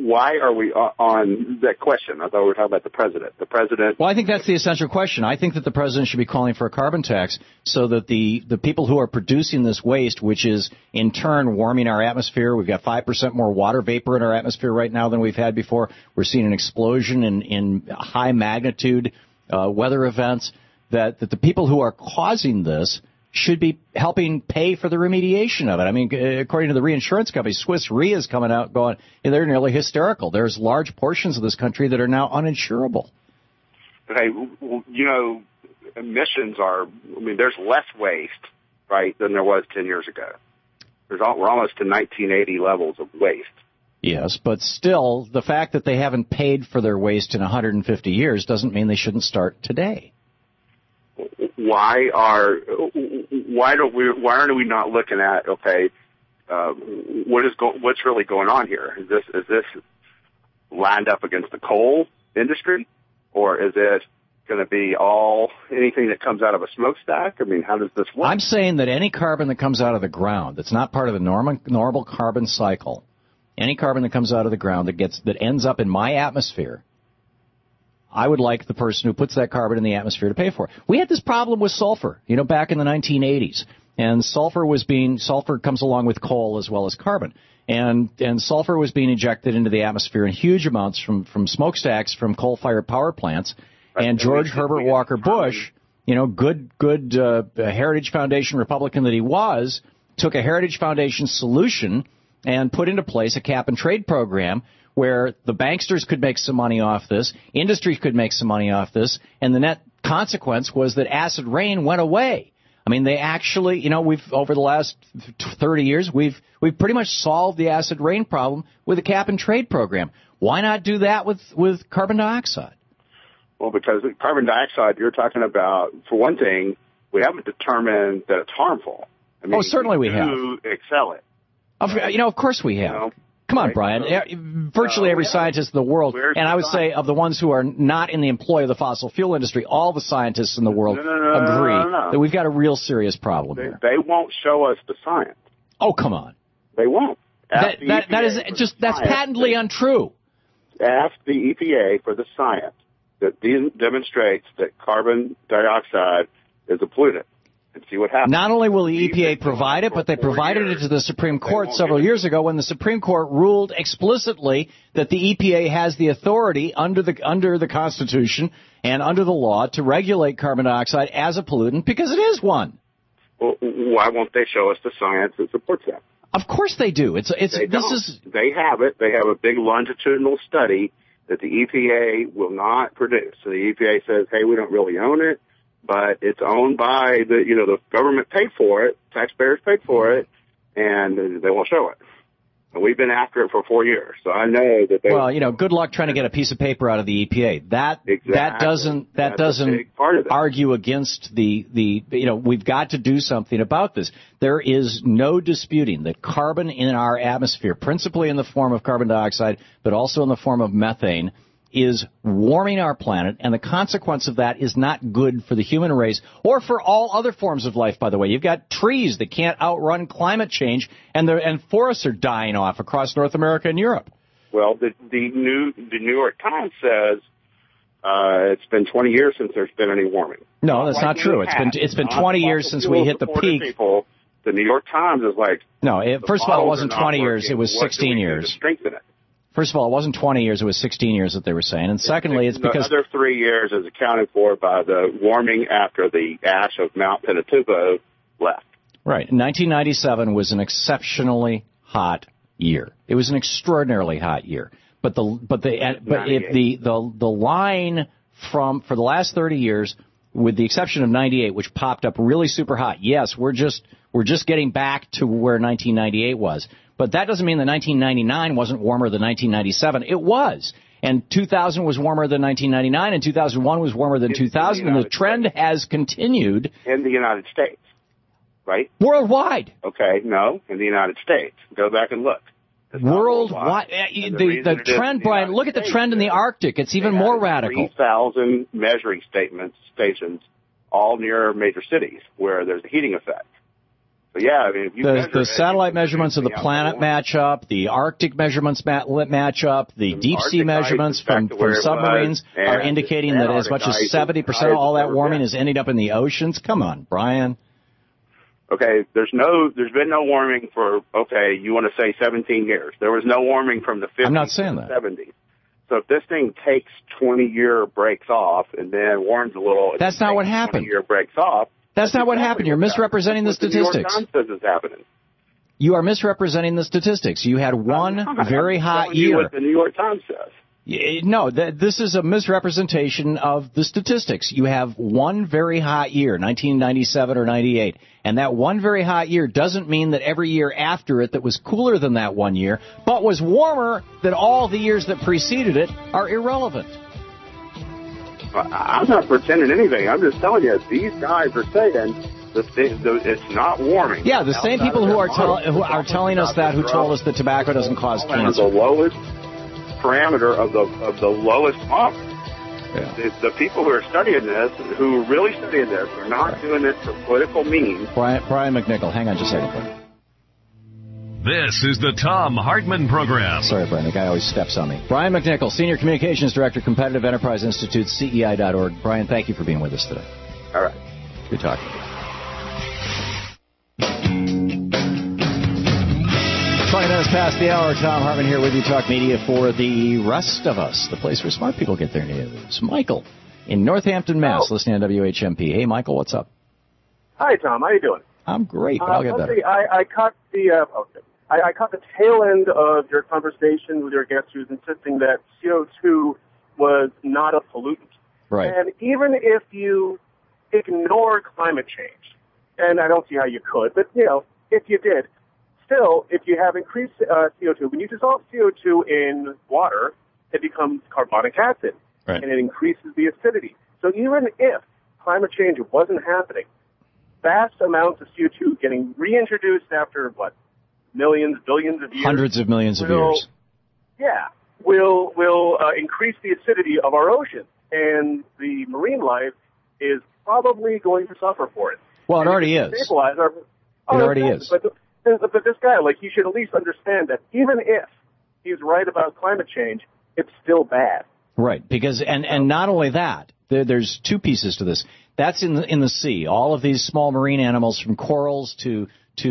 why are we on that question? I thought we were talking about the president. The president. Well, I think that's the essential question. I think that the president should be calling for a carbon tax so that the people who are producing this waste, which is in turn warming our atmosphere, we've got 5% more water vapor in our atmosphere right now than we've had before. We're seeing an explosion in high magnitude weather events. That the people who are causing this should be helping pay for the remediation of it. I mean, according to the reinsurance company, Swiss Re is coming out going, they're nearly hysterical. There's large portions of this country that are now uninsurable. Okay, well, emissions there's less waste, right, than there was 10 years ago. We're almost to 1980 levels of waste. Yes, but still, the fact that they haven't paid for their waste in 150 years doesn't mean they shouldn't start today. Why aren't we not looking at what's really going on here? Is this lined up against the coal industry, or is it going to be anything that comes out of a smokestack? I mean, how does this work? I'm saying that any carbon that comes out of the ground that's not part of the normal carbon cycle, any carbon that comes out of the ground that ends up in my atmosphere, I would like the person who puts that carbon in the atmosphere to pay for it. We had this problem with sulfur, back in the 1980s. And sulfur comes along with coal as well as carbon. And sulfur was being ejected into the atmosphere in huge amounts from smokestacks from coal-fired power plants. And George Herbert Walker Bush, good Heritage Foundation Republican that he was, took a Heritage Foundation solution and put into place a cap-and-trade program where the banksters could make some money off this, industry could make some money off this, and the net consequence was that acid rain went away. I mean, they actually, we've over the last 30 years, we've pretty much solved the acid rain problem with a cap-and-trade program. Why not do that with carbon dioxide? Well, because carbon dioxide, you're talking about, for one thing, we haven't determined that it's harmful. I mean, certainly we have. Excel it. Of course we have. Come on, Brian. Virtually every scientist in the world, and I would say of the ones who are not in the employ of the fossil fuel industry, all the scientists in the world agree that we've got a real serious problem here. They won't show us the science. Oh, come on. They won't. That's patently untrue. Ask the EPA for the science that demonstrates that carbon dioxide is a pollutant. And see what happens. Not only will the EPA provide it, but they provided it to the Supreme Court several years ago when the Supreme Court ruled explicitly that the EPA has the authority under the Constitution and under the law to regulate carbon dioxide as a pollutant because it is one. Well, why won't they show us the science that supports that? Of course they do. They have it. They have a big longitudinal study that the EPA will not produce. So the EPA says, hey, we don't really own it. But it's owned by the government paid for it, taxpayers paid for it, and they won't show it. And we've been after it for 4 years, so I know that they. Well, good luck trying to get a piece of paper out of the EPA. That doesn't argue against we've got to do something about this. There is no disputing that carbon in our atmosphere, principally in the form of carbon dioxide, but also in the form of methane, is warming our planet, and the consequence of that is not good for the human race or for all other forms of life, by the way. You've got trees that can't outrun climate change, and forests are dying off across North America and Europe. Well, the New York Times says it's been 20 years since there's been any warming. No, that's not true. It's been 20 years since we hit the peak. The New York Times is like... No, first of all, it wasn't 20 years. It was 16 years. To strengthen it? First of all, it wasn't 20 years, it was 16 years that they were saying. And secondly, it's because... The other 3 years is accounted for by the warming after the ash of Mount Pinatubo left. Right. 1997 was an exceptionally hot year. It was an extraordinarily hot year. But the line for the last 30 years, with the exception of 98, which popped up really super hot. Yes, we're just getting back to where 1998 was. But that doesn't mean that 1999 wasn't warmer than 1997. It was. And 2000 was warmer than 1999, and 2001 was warmer than 2000, and the trend has continued. In the United States, right? Worldwide. Okay, no, in the United States. Go back and look. Worldwide. The trend, Brian, look at the trend in the Arctic. It's even more radical. 3,000 measuring stations all near major cities where there's a heating effect. So yeah, I mean, if you the satellite measurements of the planet match up, the Arctic measurements match up, the deep sea measurements from submarines are indicating that as much as 70% of all that warming is ending up in the oceans. Come on, Brian. Okay, there's been no warming for, you want to say 17 years. There was no warming from the 50s I'm not saying that. 70s. So if this thing takes 20-year breaks off and then warms a little, that's not what happened. 20-year breaks off. That's not what happened. You're misrepresenting the statistics. The New York Times says it's happening. You are misrepresenting the statistics. You had one very hot year. What the New York Times says. No, this is a misrepresentation of the statistics. You have one very hot year, 1997 or 98, and that one very hot year doesn't mean that every year after it that was cooler than that one year, but was warmer than all the years that preceded it are irrelevant. I'm not pretending anything. I'm just telling you, these guys are saying it's not warming. Yeah, the same people who are telling us that, who told us that tobacco doesn't cause cancer. The lowest parameter of the lowest pump. Yeah. The people who are studying this, who are really studying this, are not doing this for political means. Brian McNichol, hang on just a second. This is the Thom Hartmann Program. Sorry, Brian, the guy always steps on me. Brian McNichol, Senior Communications Director, Competitive Enterprise Institute, CEI.org. Brian, thank you for being with us today. All right. Good talking. 20 minutes past the hour. Thom Hartmann here with you. Talk media for the rest of us. The place where smart people get their news. Michael in Northampton, Mass. Listening on WHMP. Hey, Michael, what's up? Hi, Tom. How you doing? I'm great, but I'll get better. I caught I caught the tail end of your conversation with your guest who's insisting that CO2 was not a pollutant. Right. And even if you ignore climate change, and I don't see how you could, but, if you did, still, if you have increased CO2, when you dissolve CO2 in water, it becomes carbonic acid, right, and it increases the acidity. So even if climate change wasn't happening, vast amounts of CO2 getting reintroduced after, millions, billions of years. Hundreds of millions of years. Yeah, will increase the acidity of our ocean, and the marine life is probably going to suffer for it. Well, it already is. It already is. But this guy, he should at least understand that even if he's right about climate change, it's still bad. Right, because and not only that, there's two pieces to this. That's in the sea. All of these small marine animals, from corals to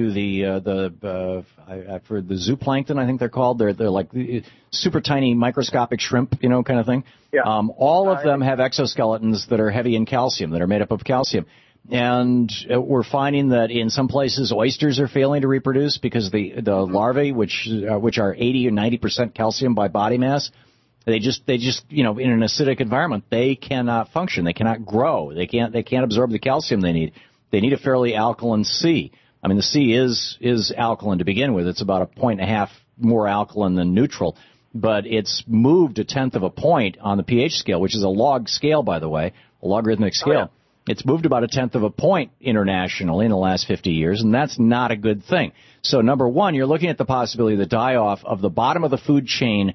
the zooplankton, I think they're called. They're like super tiny microscopic shrimp, kind of thing. Yeah. All of them have exoskeletons that are heavy in calcium, that are made up of calcium. And we're finding that in some places oysters are failing to reproduce because the larvae, which are 80 or 90% calcium by body mass, they just in an acidic environment, they cannot function. They cannot grow. They can't absorb the calcium they need. They need a fairly alkaline sea. I mean, the sea is alkaline to begin with. It's about 1.5 points more alkaline than neutral, but it's moved 1/10 of a point on the pH scale, which is a log scale, by the way, a logarithmic scale. Oh, yeah. It's moved about 1/10 of a point internationally in the last 50 years, and that's not a good thing. So, number one, you're looking at the possibility of the die-off of the bottom of the food chain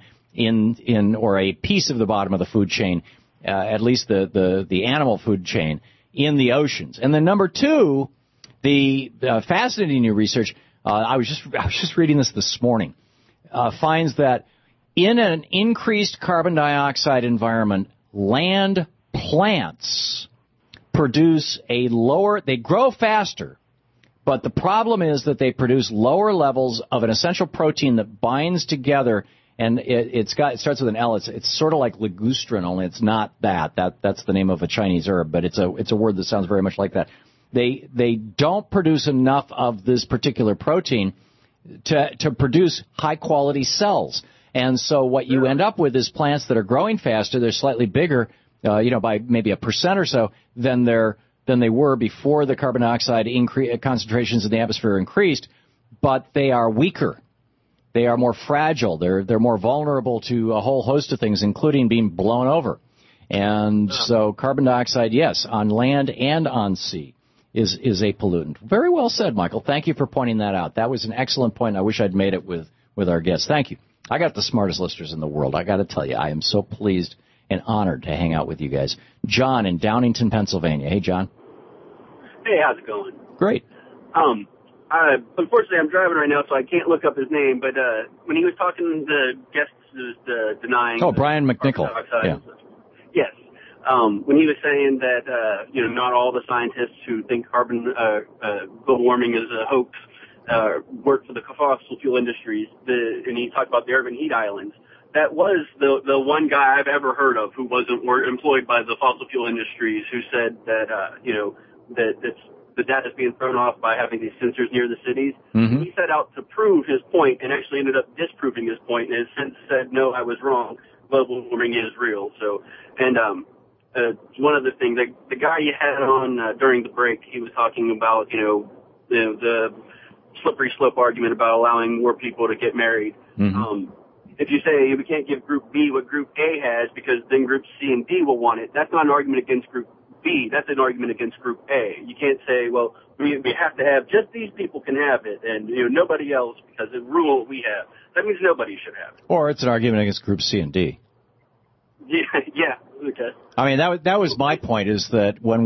or a piece of the bottom of the food chain, at least the animal food chain, in the oceans. And then number two, the fascinating new research, I was just reading this morning, finds that in an increased carbon dioxide environment, land plants produce they grow faster, but the problem is that they produce lower levels of an essential protein that binds together, and it starts with an L. It's sort of like ligustrin, only it's not that. That's the name of a Chinese herb, but it's a word that sounds very much like that. They don't produce enough of this particular protein to produce high quality cells. And so what you end up with is plants that are growing faster. They're slightly bigger, by maybe 1% or so than they were before the carbon dioxide concentrations in the atmosphere increased, but they are weaker. They are more fragile. They're more vulnerable to a whole host of things, including being blown over. And so carbon dioxide, yes, on land and on sea is a pollutant. Very well said, Michael. Thank you for pointing that out. That was an excellent point. I wish I'd made it with our guests. Thank you. I got the smartest listeners in the world. I got to tell you, I am so pleased and honored to hang out with you guys. John in Downingtown, Pennsylvania. Hey, John. Hey, how's it going? Great. I Unfortunately, I'm driving right now, so I can't look up his name. But when he was talking, the guest was denying. Oh, Brian McNichol. Yeah. Yes. When he was saying that not all the scientists who think global warming is a hoax work for the fossil fuel industries, and he talked about the urban heat islands. That was the one guy I've ever heard of who wasn't employed by the fossil fuel industries who said that that the data is being thrown off by having these sensors near the cities. Mm-hmm. He set out to prove his point and actually ended up disproving his point, and has since said, no, I was wrong. Global warming is real. So, and one of the things, the guy you had on during the break, he was talking about, the slippery slope argument about allowing more people to get married. Mm-hmm. If you say we can't give Group B what Group A has because then Group C and D will want it, that's not an argument against Group B. That's an argument against Group A. You can't say, well, we have to have just these people can have it and nobody else because the rule we have. That means nobody should have it. Or it's an argument against Group C and D. Yeah. Okay. I mean, that was my point, is that when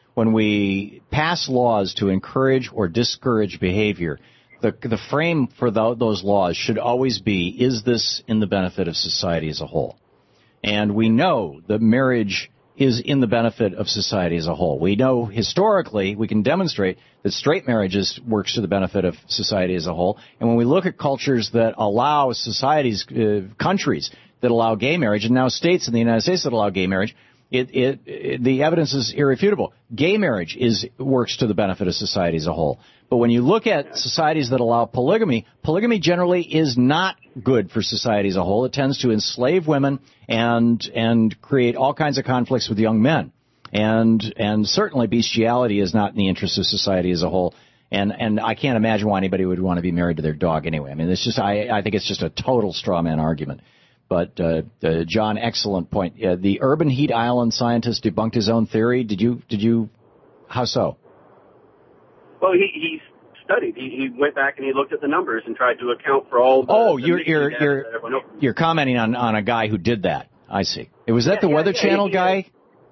we pass laws to encourage or discourage behavior, the frame for those laws should always be, is this in the benefit of society as a whole? And we know that marriage is in the benefit of society as a whole. We know historically, we can demonstrate that straight marriages works to the benefit of society as a whole. And when we look at cultures that allow countries that allow gay marriage, and now states in the United States that allow gay marriage, the evidence is irrefutable. Gay marriage works to the benefit of society as a whole. But when you look at societies that allow polygamy, polygamy generally is not good for society as a whole. It tends to enslave women and create all kinds of conflicts with young men. And certainly bestiality is not in the interest of society as a whole. And I can't imagine why anybody would want to be married to their dog anyway. I mean, it's just I think it's just a total straw man argument. But, John, excellent point. The urban heat island scientist debunked his own theory. Did you, how so? Well, he studied. He went back and he looked at the numbers and tried to account for all the you're commenting on a guy who did that. I see. Was that the Weather Channel guy?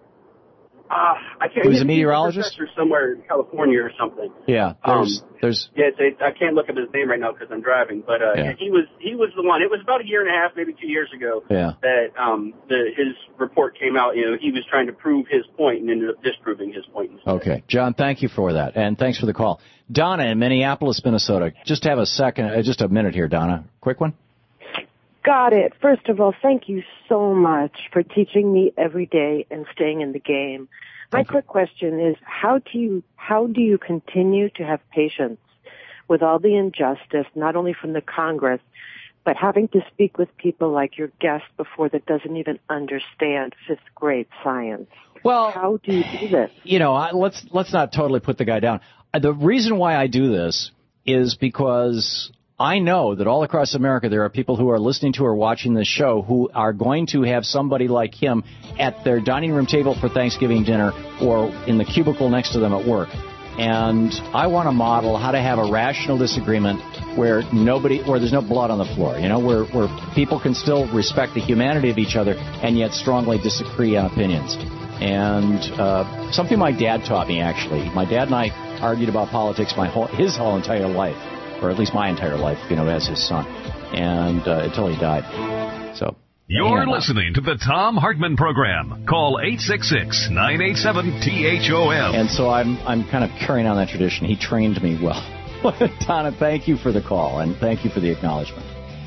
I can't. He was a meteorologist? Professor somewhere in California or something. Yeah. There's. Yeah, I can't look up his name right now because I'm driving. But he was the one. It was about a year and a half, maybe 2 years ago. Yeah. That his report came out. He was trying to prove his point and ended up disproving his point instead. Okay, John, thank you for that, and thanks for the call. Donna in Minneapolis, Minnesota. Just have just a minute here, Donna. Quick one. Got it. First of all, thank you so much for teaching me every day and staying in the game. My quick question is, how do you continue to have patience with all the injustice, not only from the Congress, but having to speak with people like your guest before that doesn't even understand fifth grade science? Well, how do you do this? Let's not totally put the guy down. The reason why I do this is because I know that all across America there are people who are listening to or watching this show who are going to have somebody like him at their dining room table for Thanksgiving dinner or in the cubicle next to them at work. And I want to model how to have a rational disagreement where there's no blood on the floor, where people can still respect the humanity of each other and yet strongly disagree on opinions. And something my dad taught me, actually. My dad and I argued about politics his whole entire life. Or at least my entire life, as his son, and until he died. So you're listening to the Thom Hartmann Program. Call 866-987-THOM. And so I'm kind of carrying on that tradition. He trained me well. Donna, thank you for the call, and thank you for the acknowledgement.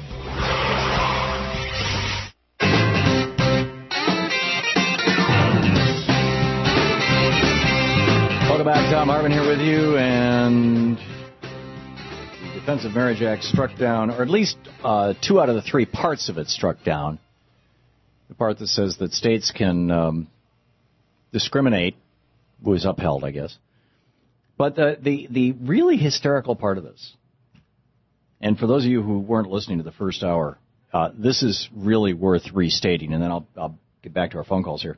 Welcome back. Thom Hartmann here with you, and Defense of Marriage Act struck down, or at least 2 out of the 3 parts of it struck down. The part that says that states can discriminate was upheld, I guess. But the really hysterical part of this, and for those of you who weren't listening to the first hour, this is really worth restating, and then I'll get back to our phone calls here.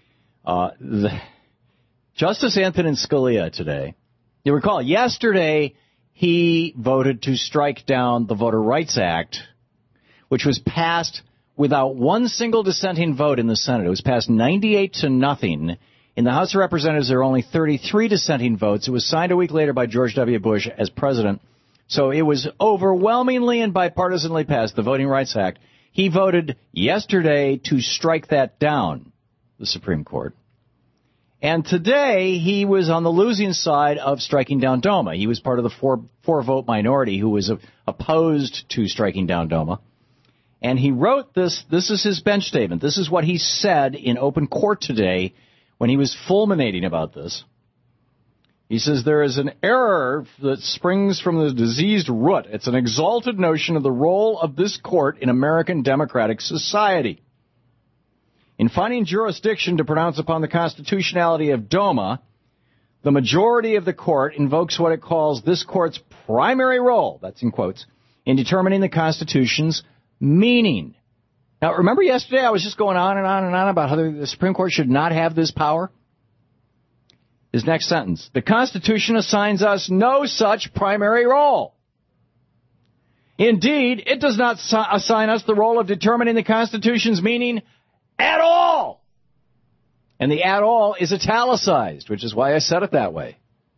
Justice Antonin Scalia today, you recall, yesterday he voted to strike down the Voter Rights Act, which was passed without one single dissenting vote in the Senate. It was passed 98-0 In the House of Representatives, there are only 33 dissenting votes. It was signed a week later by George W. Bush as president. So it was overwhelmingly and bipartisanly passed, the Voting Rights Act. He voted yesterday to strike that down, the Supreme Court. And today, he was on the losing side of striking down DOMA. He was part of the four-vote minority who was opposed to striking down DOMA. And he wrote this. This is his bench statement. This is what he said in open court today when he was fulminating about this. He says, there is an error that springs from the diseased root. It's an exalted notion of the role of this court in American democratic society. In finding jurisdiction to pronounce upon the constitutionality of DOMA, the majority of the court invokes what it calls this court's primary role, that's in quotes, in determining the Constitution's meaning. Now, remember yesterday I was just going on and on and on about how the Supreme Court should not have this power? His next sentence, the Constitution assigns us no such primary role. Indeed, it does not assign us the role of determining the Constitution's meaning at all. And the at all is italicized, which is why I said it that way.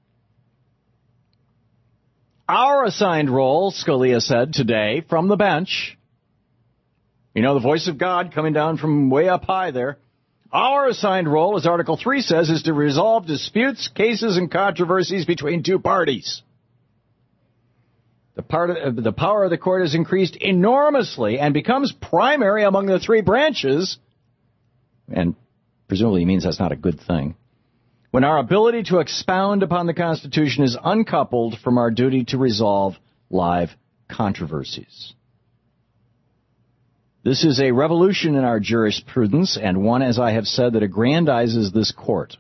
Our assigned role, Scalia said today from the bench, you know, the voice of God coming down from way up high there. Our assigned role, as Article 3 says, is to resolve disputes, cases, and controversies between two parties. The power of the court is increased enormously and becomes primary among the three branches, and presumably he means that's not a good thing, when our ability to expound upon the Constitution is uncoupled from our duty to resolve live controversies. This is a revolution in our jurisprudence, and one, as I have said, that aggrandizes this court.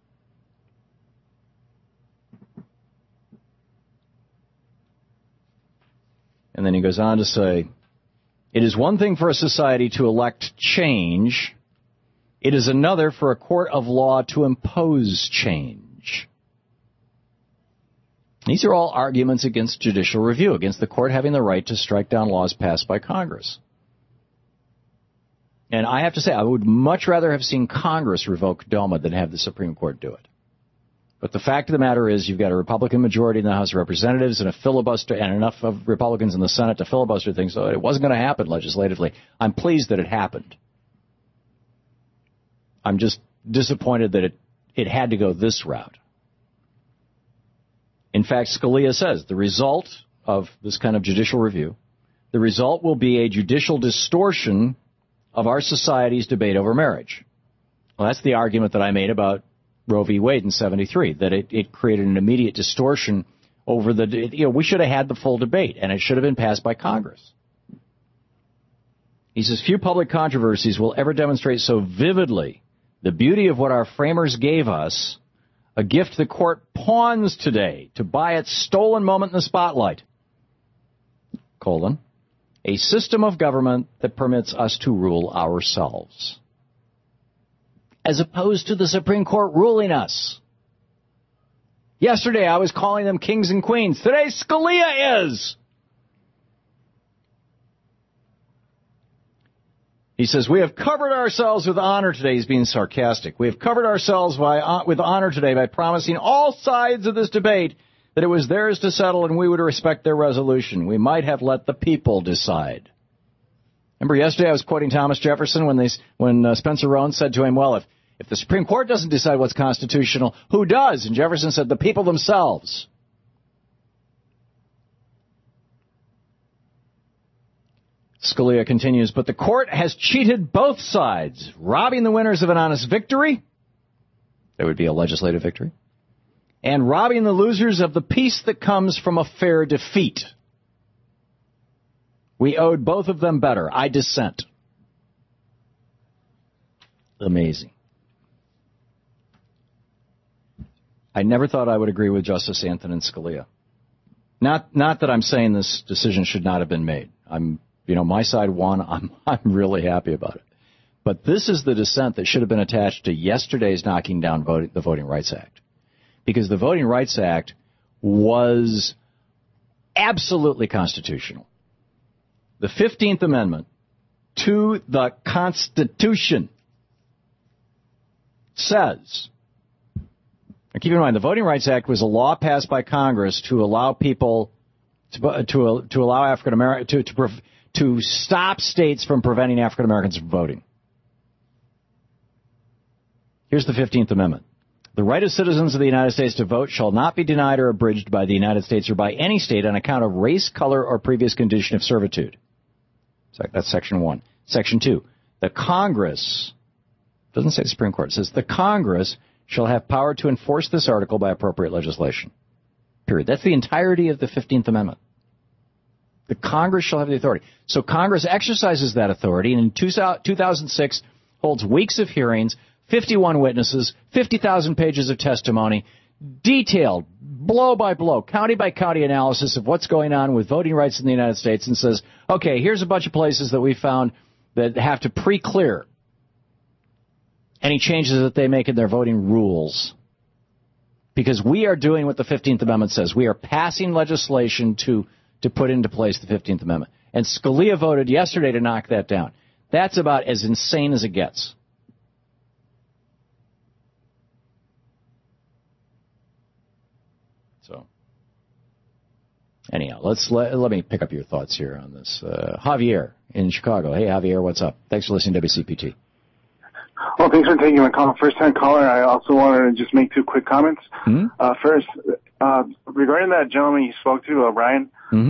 And then he goes on to say, it is one thing for a society to elect change. It is another for a court of law to impose change. These are all arguments against judicial review, against the court having the right to strike down laws passed by Congress. And I have to say, I would much rather have seen Congress revoke DOMA than have the Supreme Court do it. But the fact of the matter is you've got a Republican majority in the House of Representatives and a filibuster and enough of Republicans in the Senate to filibuster things, so it wasn't going to happen legislatively. I'm pleased that it happened. I'm just disappointed that it had to go this route. In fact, Scalia says the result of this kind of judicial review, the result will be a judicial distortion of our society's debate over marriage. Well, that's the argument that I made about Roe v. Wade in 73, that it created an immediate distortion over we should have had the full debate, and it should have been passed by Congress. He says, few public controversies will ever demonstrate so vividly the beauty of what our framers gave us, a gift the court pawns today to buy its stolen moment in the spotlight, a system of government that permits us to rule ourselves, as opposed to the Supreme Court ruling us. Yesterday I was calling them kings and queens. Today Scalia is. He says, we have covered ourselves with honor today. He's being sarcastic. We have covered ourselves with honor today by promising all sides of this debate that it was theirs to settle and we would respect their resolution. We might have let the people decide. Remember yesterday I was quoting Thomas Jefferson when Spencer Rowan said to him, well, if the Supreme Court doesn't decide what's constitutional, who does? And Jefferson said, the people themselves. Scalia continues, but the court has cheated both sides, robbing the winners of an honest victory. There would be a legislative victory. And robbing the losers of the peace that comes from a fair defeat. We owed both of them better. I dissent. Amazing. I never thought I would agree with Justice Antonin Scalia. Not that I'm saying this decision should not have been made. My side won. I'm really happy about it. But this is the dissent that should have been attached to yesterday's knocking down the Voting Rights Act. Because the Voting Rights Act was absolutely constitutional. The 15th Amendment to the Constitution says Now, keep in mind, the Voting Rights Act was a law passed by Congress to allow people to allow African Americans to stop states from preventing African Americans from voting. Here's the 15th Amendment. The right of citizens of the United States to vote shall not be denied or abridged by the United States or by any state on account of race, color, or previous condition of servitude. That's Section 1. Section 2. The Congress, doesn't say the Supreme Court, it says the Congress shall have power to enforce this article by appropriate legislation. Period. That's the entirety of the 15th Amendment. The Congress shall have the authority. So Congress exercises that authority, and in 2006 holds weeks of hearings, 51 witnesses, 50,000 pages of testimony, detailed, blow by blow, county by county analysis of what's going on with voting rights in the United States, and says, okay, here's a bunch of places that we found that have to pre-clear any changes that they make in their voting rules. Because we are doing what the 15th Amendment says. We are passing legislation to put into place the 15th Amendment. And Scalia voted yesterday to knock that down. That's about as insane as it gets. So, anyhow, let me pick up your thoughts here on this. Javier in Chicago. Hey, Javier, what's up? Thanks for listening to WCPT. Well, thanks for taking my call. First-time caller. I also wanted to just make two quick comments. Mm-hmm. First, regarding that gentleman you spoke to, Brian, mm-hmm.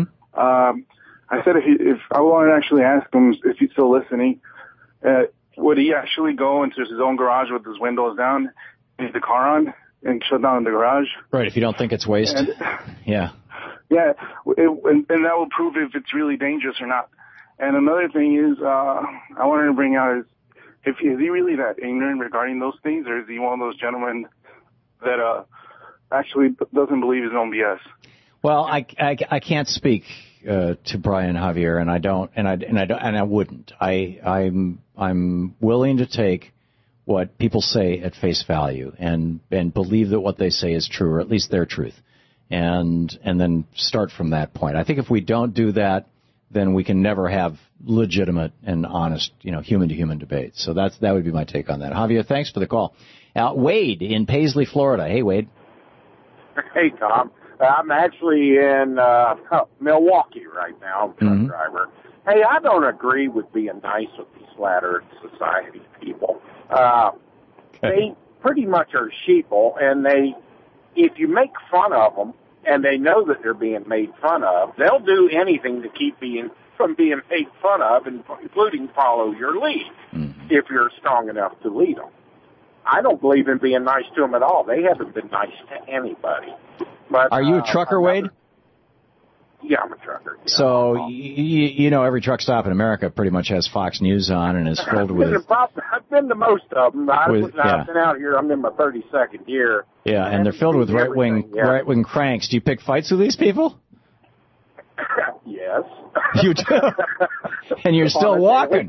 I said if I wanted to actually ask him if he's still listening, would he actually go into his own garage with his windows down, leave the car on, and shut down the garage? Right, if you don't think it's waste. Yeah. Yeah, and that will prove if it's really dangerous or not. And another thing is, I wanted to bring out is he really that ignorant regarding those things, or is he one of those gentlemen that actually doesn't believe his own BS? Well, I can't speak to Brian Javier, and I don't, and I wouldn't. I'm willing to take what people say at face value and believe that what they say is true, or at least their truth, and then start from that point. I think if we don't do that, then we can never have legitimate and honest, human-to-human debate. So that would be my take on that. Javier, thanks for the call. Wade in Paisley, Florida. Hey, Wade. Hey, Tom. I'm actually in Milwaukee right now. I'm a truck driver. Hey, I don't agree with being nice with these flat Earth Society people. They pretty much are sheeple, and if you make fun of them, and they know that they're being made fun of, they'll do anything to keep from being made fun of, including follow your lead, if you're strong enough to lead them. I don't believe in being nice to them at all. They haven't been nice to anybody. But, are you a trucker, Wade? Yeah, I'm a trucker. Yeah. So, every truck stop in America pretty much has Fox News on and is filled with... I've been to most of them. I've been out here. I'm in my 32nd year. Yeah, and they're filled with right-wing cranks. Do you pick fights with these people? Yes. You do? And you're still walking.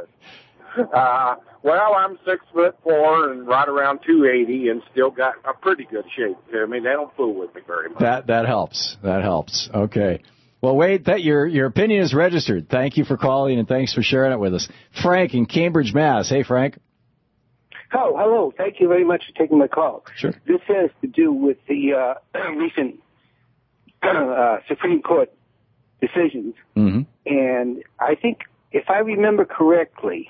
Well, I'm 6'4" and right around 280 and still got a pretty good shape. I mean, they don't fool with me very much. That helps. That helps. Okay. Well, Wade, your opinion is registered. Thank you for calling and thanks for sharing it with us. Frank in Cambridge, Mass. Hey, Frank. Oh, hello. Thank you very much for taking my call. Sure. This has to do with the recent Supreme Court decisions. Mm-hmm. And I think, if I remember correctly,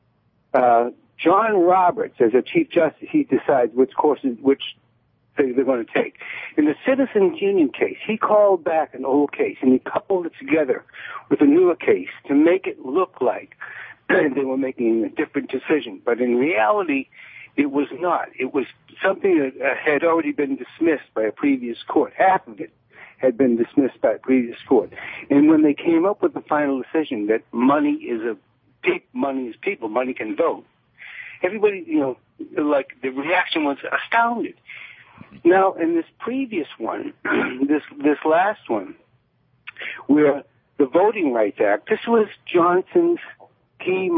John Roberts, as a Chief Justice, he decides which they're going to take. In the Citizens Union case, he called back an old case and he coupled it together with a newer case to make it look like they were making a different decision. But in reality, it was not. It was something that had already been dismissed by a previous court. Half of it had been dismissed by a previous court. And when they came up with the final decision that money is people, money can vote, everybody, like the reaction was astounded. Now, in this previous one, this last one, where the Voting Rights Act, this was Johnson's it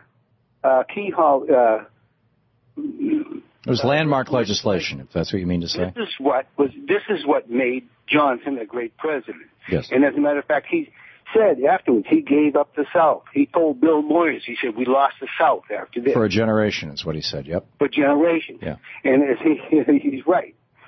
was landmark legislation, if that's what you mean to say. This is what made Johnson a great president. Yes. And as a matter of fact, he said afterwards he gave up the South. He told Bill Moyers, he said, we lost the South after this. For a generation is what he said, yep. For generations. Yeah. And he's right.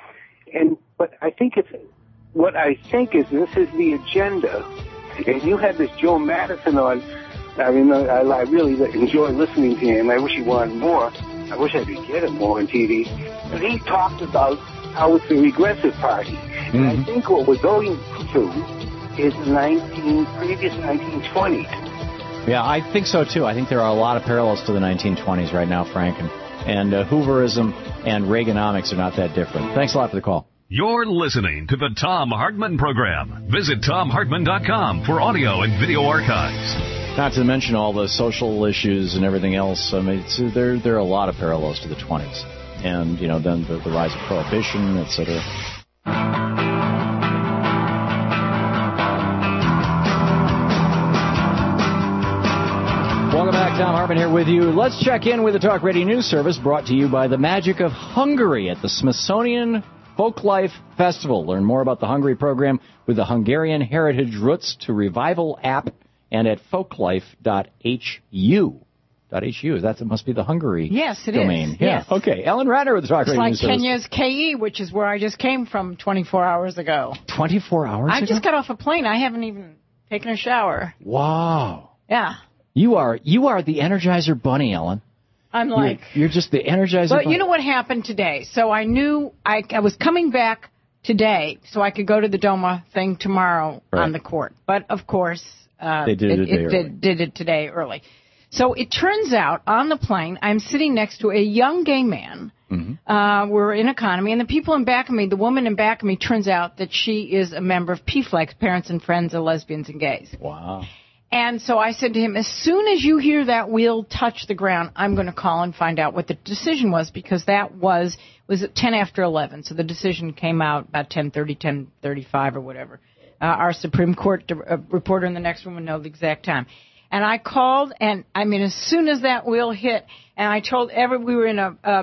But I think what I think is this is the agenda. And you had this Joe Madison on. I mean, I really enjoy listening to him. I wish he wanted more. I wish I could get him more on TV. But he talked about how it's a regressive party. And I think what we're going to is previous 1920s. Yeah, I think so, too. I think there are a lot of parallels to the 1920s right now, Frank. And Hooverism and Reaganomics are not that different. Thanks a lot for the call. You're listening to the Thom Hartmann Program. Visit ThomHartmann.com for audio and video archives. Not to mention all the social issues and everything else. I mean, there are a lot of parallels to the 20s. And, then the rise of Prohibition, et cetera. Welcome back. Thom Hartmann here with you. Let's check in with the Talk Radio News Service, brought to you by the Magic of Hungary at the Smithsonian Folklife Festival. Learn more about the Hungary program with the Hungarian Heritage Roots to Revival app and at folklife.hu. That must be the Hungary domain. Is. Yeah. Yes. Okay. Ellen Ratter with the Talk Radio News Service. It's like Kenya's KE, which is where I just came from 24 hours ago. 24 hours ago? I just got off a plane. I haven't even taken a shower. Wow. Yeah. You are the Energizer Bunny, Ellen. I'm like... You're just the Energizer Bunny. But you know what happened today? So I knew I was coming back today so I could go to the DOMA thing tomorrow on the court. But, of course, they did it today early. So it turns out on the plane, I'm sitting next to a young gay man. Mm-hmm. We're in economy. And the people in back of me, the woman in back of me, turns out that she is a member of PFLEX, Parents and Friends of Lesbians and Gays. Wow. And so I said to him, as soon as you hear that wheel touch the ground, I'm going to call and find out what the decision was, because that was at 10 after 11. So the decision came out about 10:30, 10:35 or whatever. Our Supreme Court reporter in the next room would know the exact time. And I called, and I mean, as soon as that wheel hit, and I told we were in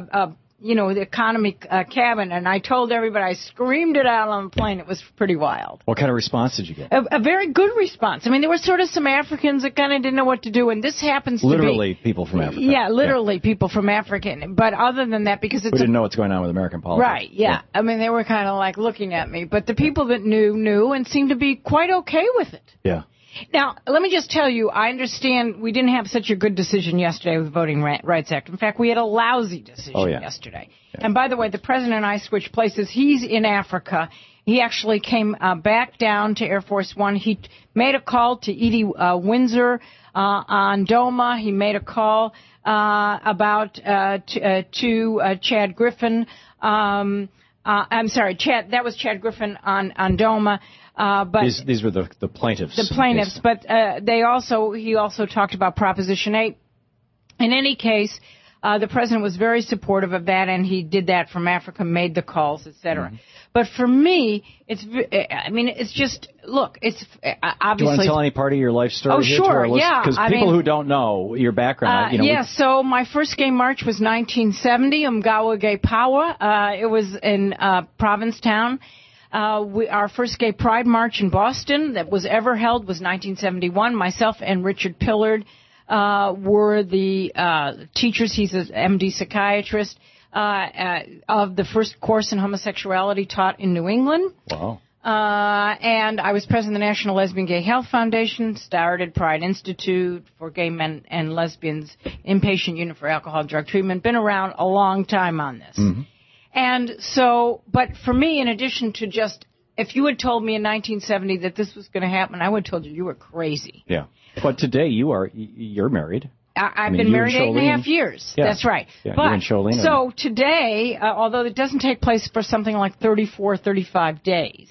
the economy cabin, and I told everybody, I screamed it out on the plane. It was pretty wild. What kind of response did you get? A very good response. I mean, there were sort of some Africans that kind of didn't know what to do, and this happens literally people from Africa. Yeah, literally people from Africa. But other than that, because it's... We didn't know what's going on with American politics. Right, yeah. I mean, they were kind of like looking at me. But the people that knew and seemed to be quite okay with it. Yeah. Now, let me just tell you, I understand we didn't have such a good decision yesterday with the Voting Rights Act. In fact, we had a lousy decision yesterday. Yeah. And by the way, the president and I switched places. He's in Africa. He actually came back down to Air Force One. He made a call to Edie Windsor on DOMA. He made a call about to Chad Griffin. I'm sorry, that was Chad Griffin on DOMA. But these were the plaintiffs. The plaintiffs, but he also talked about Proposition 8. In any case, the president was very supportive of that, and he did that from Africa, made the calls, etc. Mm-hmm. But for me, it's just, look, it's obviously... Do you want to tell any part of your life story? Oh, sure, yeah. Because people who don't know your background... so my first gay march was 1970, Umgawa Gay Power. It was in Provincetown. Our first gay pride march in Boston that was ever held was 1971. Myself and Richard Pillard were the teachers. He's an MD psychiatrist of the first course in homosexuality taught in New England. Wow. And I was president of the National Lesbian Gay Health Foundation, started Pride Institute for gay men and lesbians, inpatient unit for alcohol and drug treatment. Been around a long time on this. Mm-hmm. And so, but for me, in addition to just, if you had told me in 1970 that this was going to happen, I would have told you were crazy. Yeah. But today you're married. I've been married 8.5 years. Yeah. That's right. Yeah, but, so today, although it doesn't take place for something like 34, 35 days,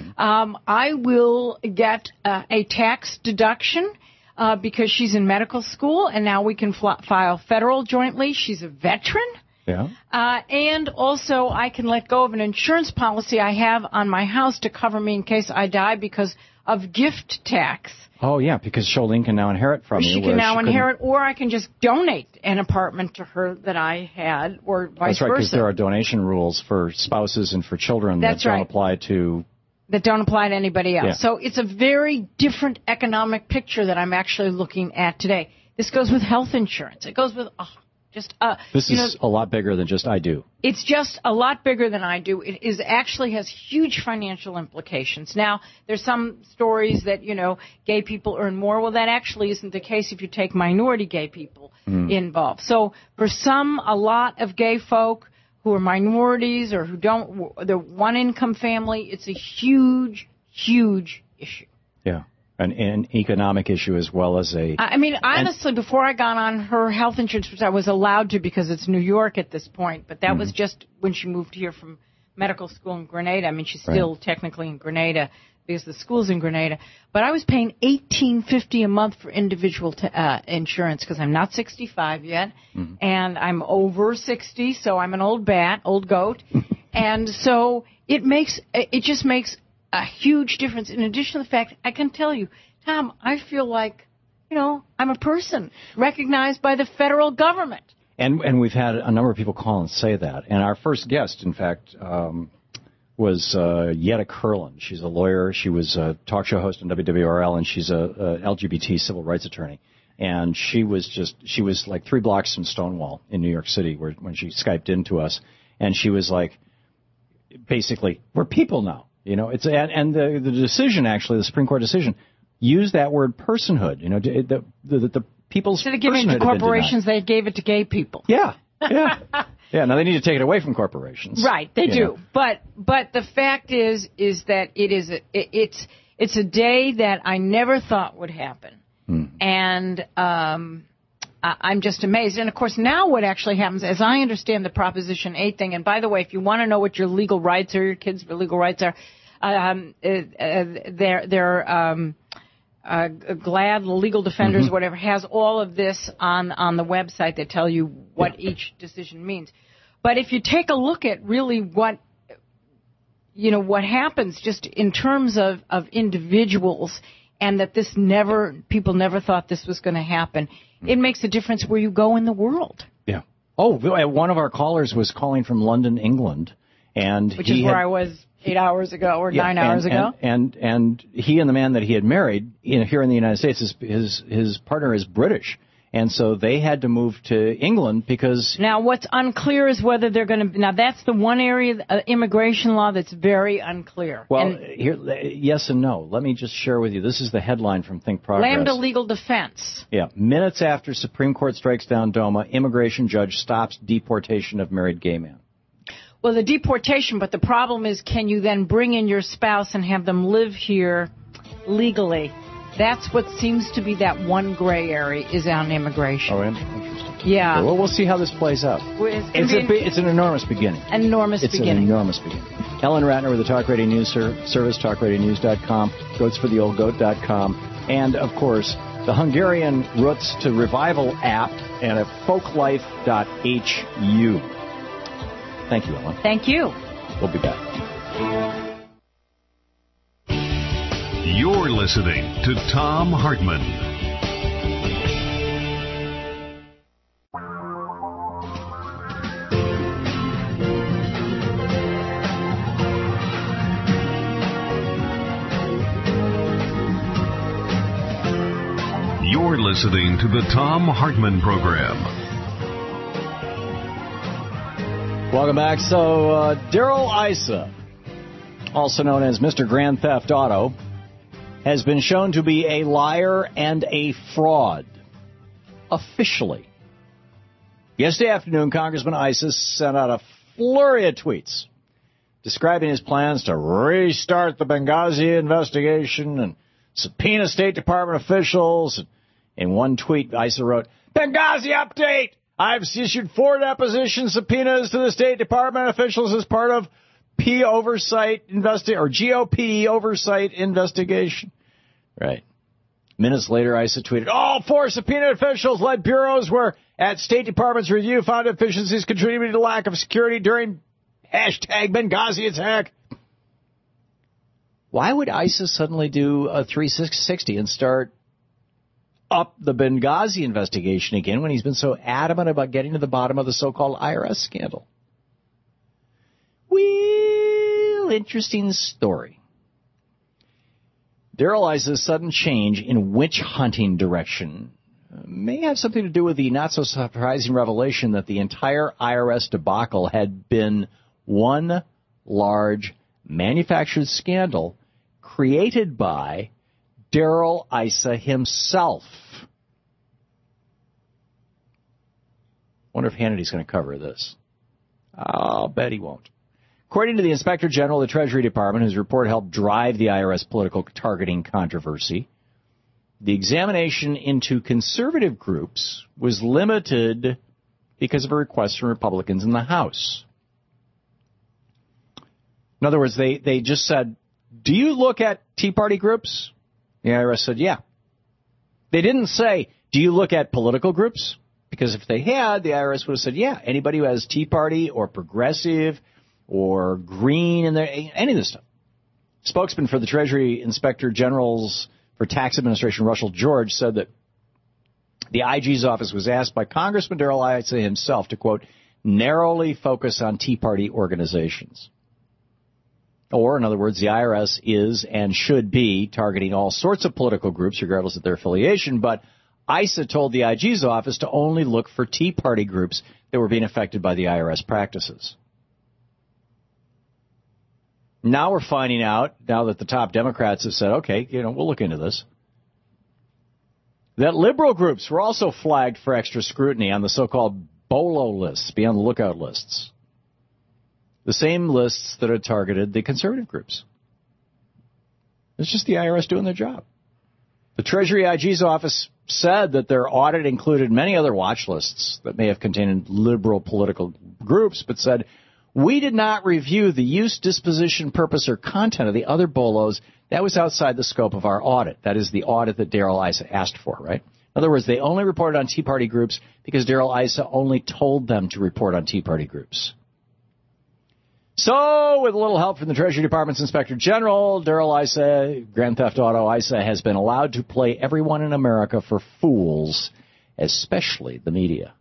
I will get a tax deduction because she's in medical school, and now we can file federal jointly. She's a veteran. Yeah. And also I can let go of an insurance policy I have on my house to cover me in case I die because of gift tax. Oh, yeah, because Charlene can now inherit from you. She can now inherit, or I can just donate an apartment to her that I had, or vice versa. That's right, because there are donation rules for spouses and for children that don't apply to... That don't apply to anybody else. Yeah. So it's a very different economic picture that I'm actually looking at today. This goes with health insurance. It goes with This is a lot bigger than just I do. It's just a lot bigger than I do. It actually has huge financial implications. Now, there's some stories that, gay people earn more. Well, that actually isn't the case if you take minority gay people involved. So for a lot of gay folk who are minorities or they're one-income family, it's a huge, huge issue. Yeah. An economic issue as well as honestly, before I got on her health insurance, which I was allowed to because it's New York at this point, but that was just when she moved here from medical school in Grenada. She's still technically in Grenada because the school's in Grenada. But I was paying $18.50 a month for individual insurance because I'm not 65 yet, and I'm over 60, so I'm an old goat. And so it just makes a huge difference. In addition to the fact, I can tell you, Tom, I feel like, I'm a person recognized by the federal government. And we've had a number of people call and say that. And our first guest, in fact, was Yetta Kurland. She's a lawyer. She was a talk show host on WWRL, and she's a LGBT civil rights attorney. And she was like 3 blocks from Stonewall in New York City when she Skyped into us. And she was like, basically, we're people now. The decision, actually, the Supreme Court decision, used that word personhood. The people's instead of giving it to corporations, they gave it to gay people. Yeah. Now they need to take it away from corporations. Right, they do. But the fact is that it's a day that I never thought would happen, and I'm just amazed. And of course, now what actually happens, as I understand the Proposition 8 thing, and by the way, if you want to know what your legal rights are, your kids' legal rights are, GLAD, Legal Defenders, whatever, has all of this on the website that tell you what each decision means. But if you take a look at really what happens just in terms of individuals, and that people never thought this was going to happen, it makes a difference where you go in the world. Yeah. Oh, one of our callers was calling from London, England, which is where I was 8 hours ago or 9 hours ago. And he and the man that he had married here in the United States, his partner is British. And so they had to move to England because... Now, what's unclear is whether they're going to... Now, that's the one area of immigration law that's very unclear. Well, yes and no. Let me just share with you. This is the headline from Think Progress. Lambda Legal Defense. Yeah. Minutes after Supreme Court strikes down DOMA, immigration judge stops deportation of married gay man. Well, the deportation, but the problem is, can you then bring in your spouse and have them live here legally? That's what seems to be that one gray area is on immigration. Oh, interesting. Yeah. Okay, well, we'll see how this plays out. It's an enormous beginning. An enormous beginning. Ellen Ratner with the Talk Radio News Service, talkradionews.com, goatsfortheoldgoat.com, and, of course, the Hungarian Roots to Revival app and at folklife.hu. Thank you, Ellen. Thank you. We'll be back. You're listening to Thom Hartmann. You're listening to the Thom Hartmann Program. Welcome back. So, Darrell Issa, also known as Mr. Grand Theft Auto, has been shown to be a liar and a fraud. Officially. Yesterday afternoon, Congressman Issa sent out a flurry of tweets describing his plans to restart the Benghazi investigation and subpoena State Department officials. In one tweet, Issa wrote, "Benghazi update! I've issued 4 deposition subpoenas to the State Department officials as part of GOP oversight investigation." Right. Minutes later, Issa tweeted, "All 4 subpoenaed officials led bureaus were at State Department's review found deficiencies contributing to lack of security during #Benghazi attack." Why would Issa suddenly do a 360 and start up the Benghazi investigation again when he's been so adamant about getting to the bottom of the so-called IRS scandal? Well, interesting story. Darrell Issa's sudden change in witch hunting direction may have something to do with the not-so-surprising revelation that the entire IRS debacle had been one large manufactured scandal created by Darrell Issa himself. Wonder if Hannity's going to cover this. I'll bet he won't. According to the Inspector General of the Treasury Department, whose report helped drive the IRS political targeting controversy, the examination into conservative groups was limited because of a request from Republicans in the House. In other words, they just said, do you look at Tea Party groups? The IRS said, yeah. They didn't say, do you look at political groups? Because if they had, the IRS would have said, yeah, anybody who has Tea Party or progressive or green in there, any of this stuff. Spokesman for the Treasury Inspector General's for Tax Administration, Russell George, said that the IG's office was asked by Congressman Darrell Issa himself to, quote, narrowly focus on Tea Party organizations. Or, in other words, the IRS is and should be targeting all sorts of political groups, regardless of their affiliation, but Issa told the IG's office to only look for Tea Party groups that were being affected by the IRS practices. Now we're finding out, now that the top Democrats have said, okay, we'll look into this, that liberal groups were also flagged for extra scrutiny on the so-called BOLO lists, be on the lookout lists. The same lists that had targeted the conservative groups. It's just the IRS doing their job. The Treasury IG's office said that their audit included many other watch lists that may have contained liberal political groups, but said, we did not review the use, disposition, purpose, or content of the other BOLOs. That was outside the scope of our audit. That is the audit that Darrell Issa asked for, right? In other words, they only reported on Tea Party groups because Darrell Issa only told them to report on Tea Party groups. So, with a little help from the Treasury Department's Inspector General, Darrell Issa, Grand Theft Auto Issa, has been allowed to play everyone in America for fools, especially the media.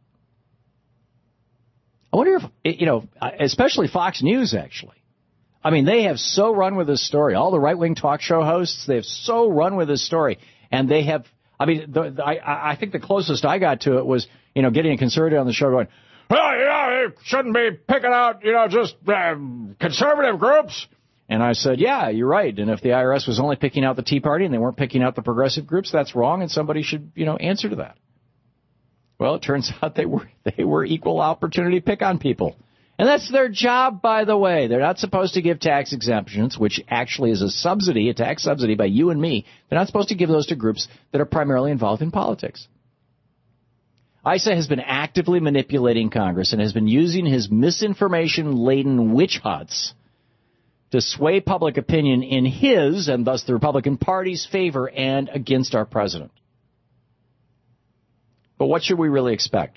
I wonder if, especially Fox News, actually. I mean, they have so run with this story. All the right-wing talk show hosts, they have so run with this story. And they have, I think the closest I got to it was, getting a conservative on the show going, well, you shouldn't be picking out, just conservative groups. And I said, yeah, you're right. And if the IRS was only picking out the Tea Party and they weren't picking out the progressive groups, that's wrong, and somebody should, answer to that. Well, it turns out they were equal opportunity pick-on people. And that's their job, by the way. They're not supposed to give tax exemptions, which actually is a tax subsidy by you and me. They're not supposed to give those to groups that are primarily involved in politics. Issa has been actively manipulating Congress and has been using his misinformation-laden witch hunts to sway public opinion in his, and thus the Republican Party's, favor and against our president. But what should we really expect?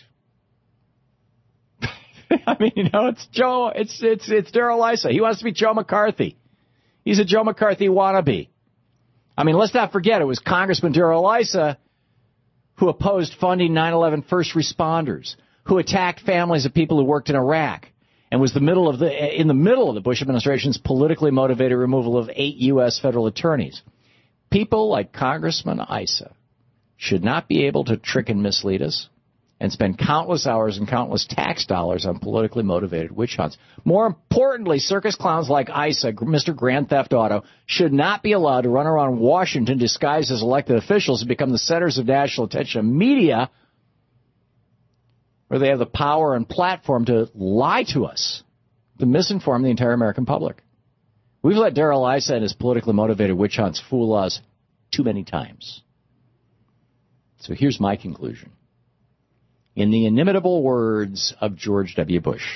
It's Joe. It's Darrell Issa. He wants to be Joe McCarthy. He's a Joe McCarthy wannabe. Let's not forget it was Congressman Darrell Issa who opposed funding 9/11 first responders, who attacked families of people who worked in Iraq, and was in the middle of the Bush administration's politically motivated removal of 8 U.S. federal attorneys. People like Congressman Issa should not be able to trick and mislead us and spend countless hours and countless tax dollars on politically motivated witch hunts. More importantly, circus clowns like Issa, Mr. Grand Theft Auto, should not be allowed to run around Washington disguised as elected officials and become the centers of national attention of media, where they have the power and platform to lie to us, to misinform the entire American public. We've let Darrell Issa and his politically motivated witch hunts fool us too many times. So here's my conclusion. In the inimitable words of George W. Bush.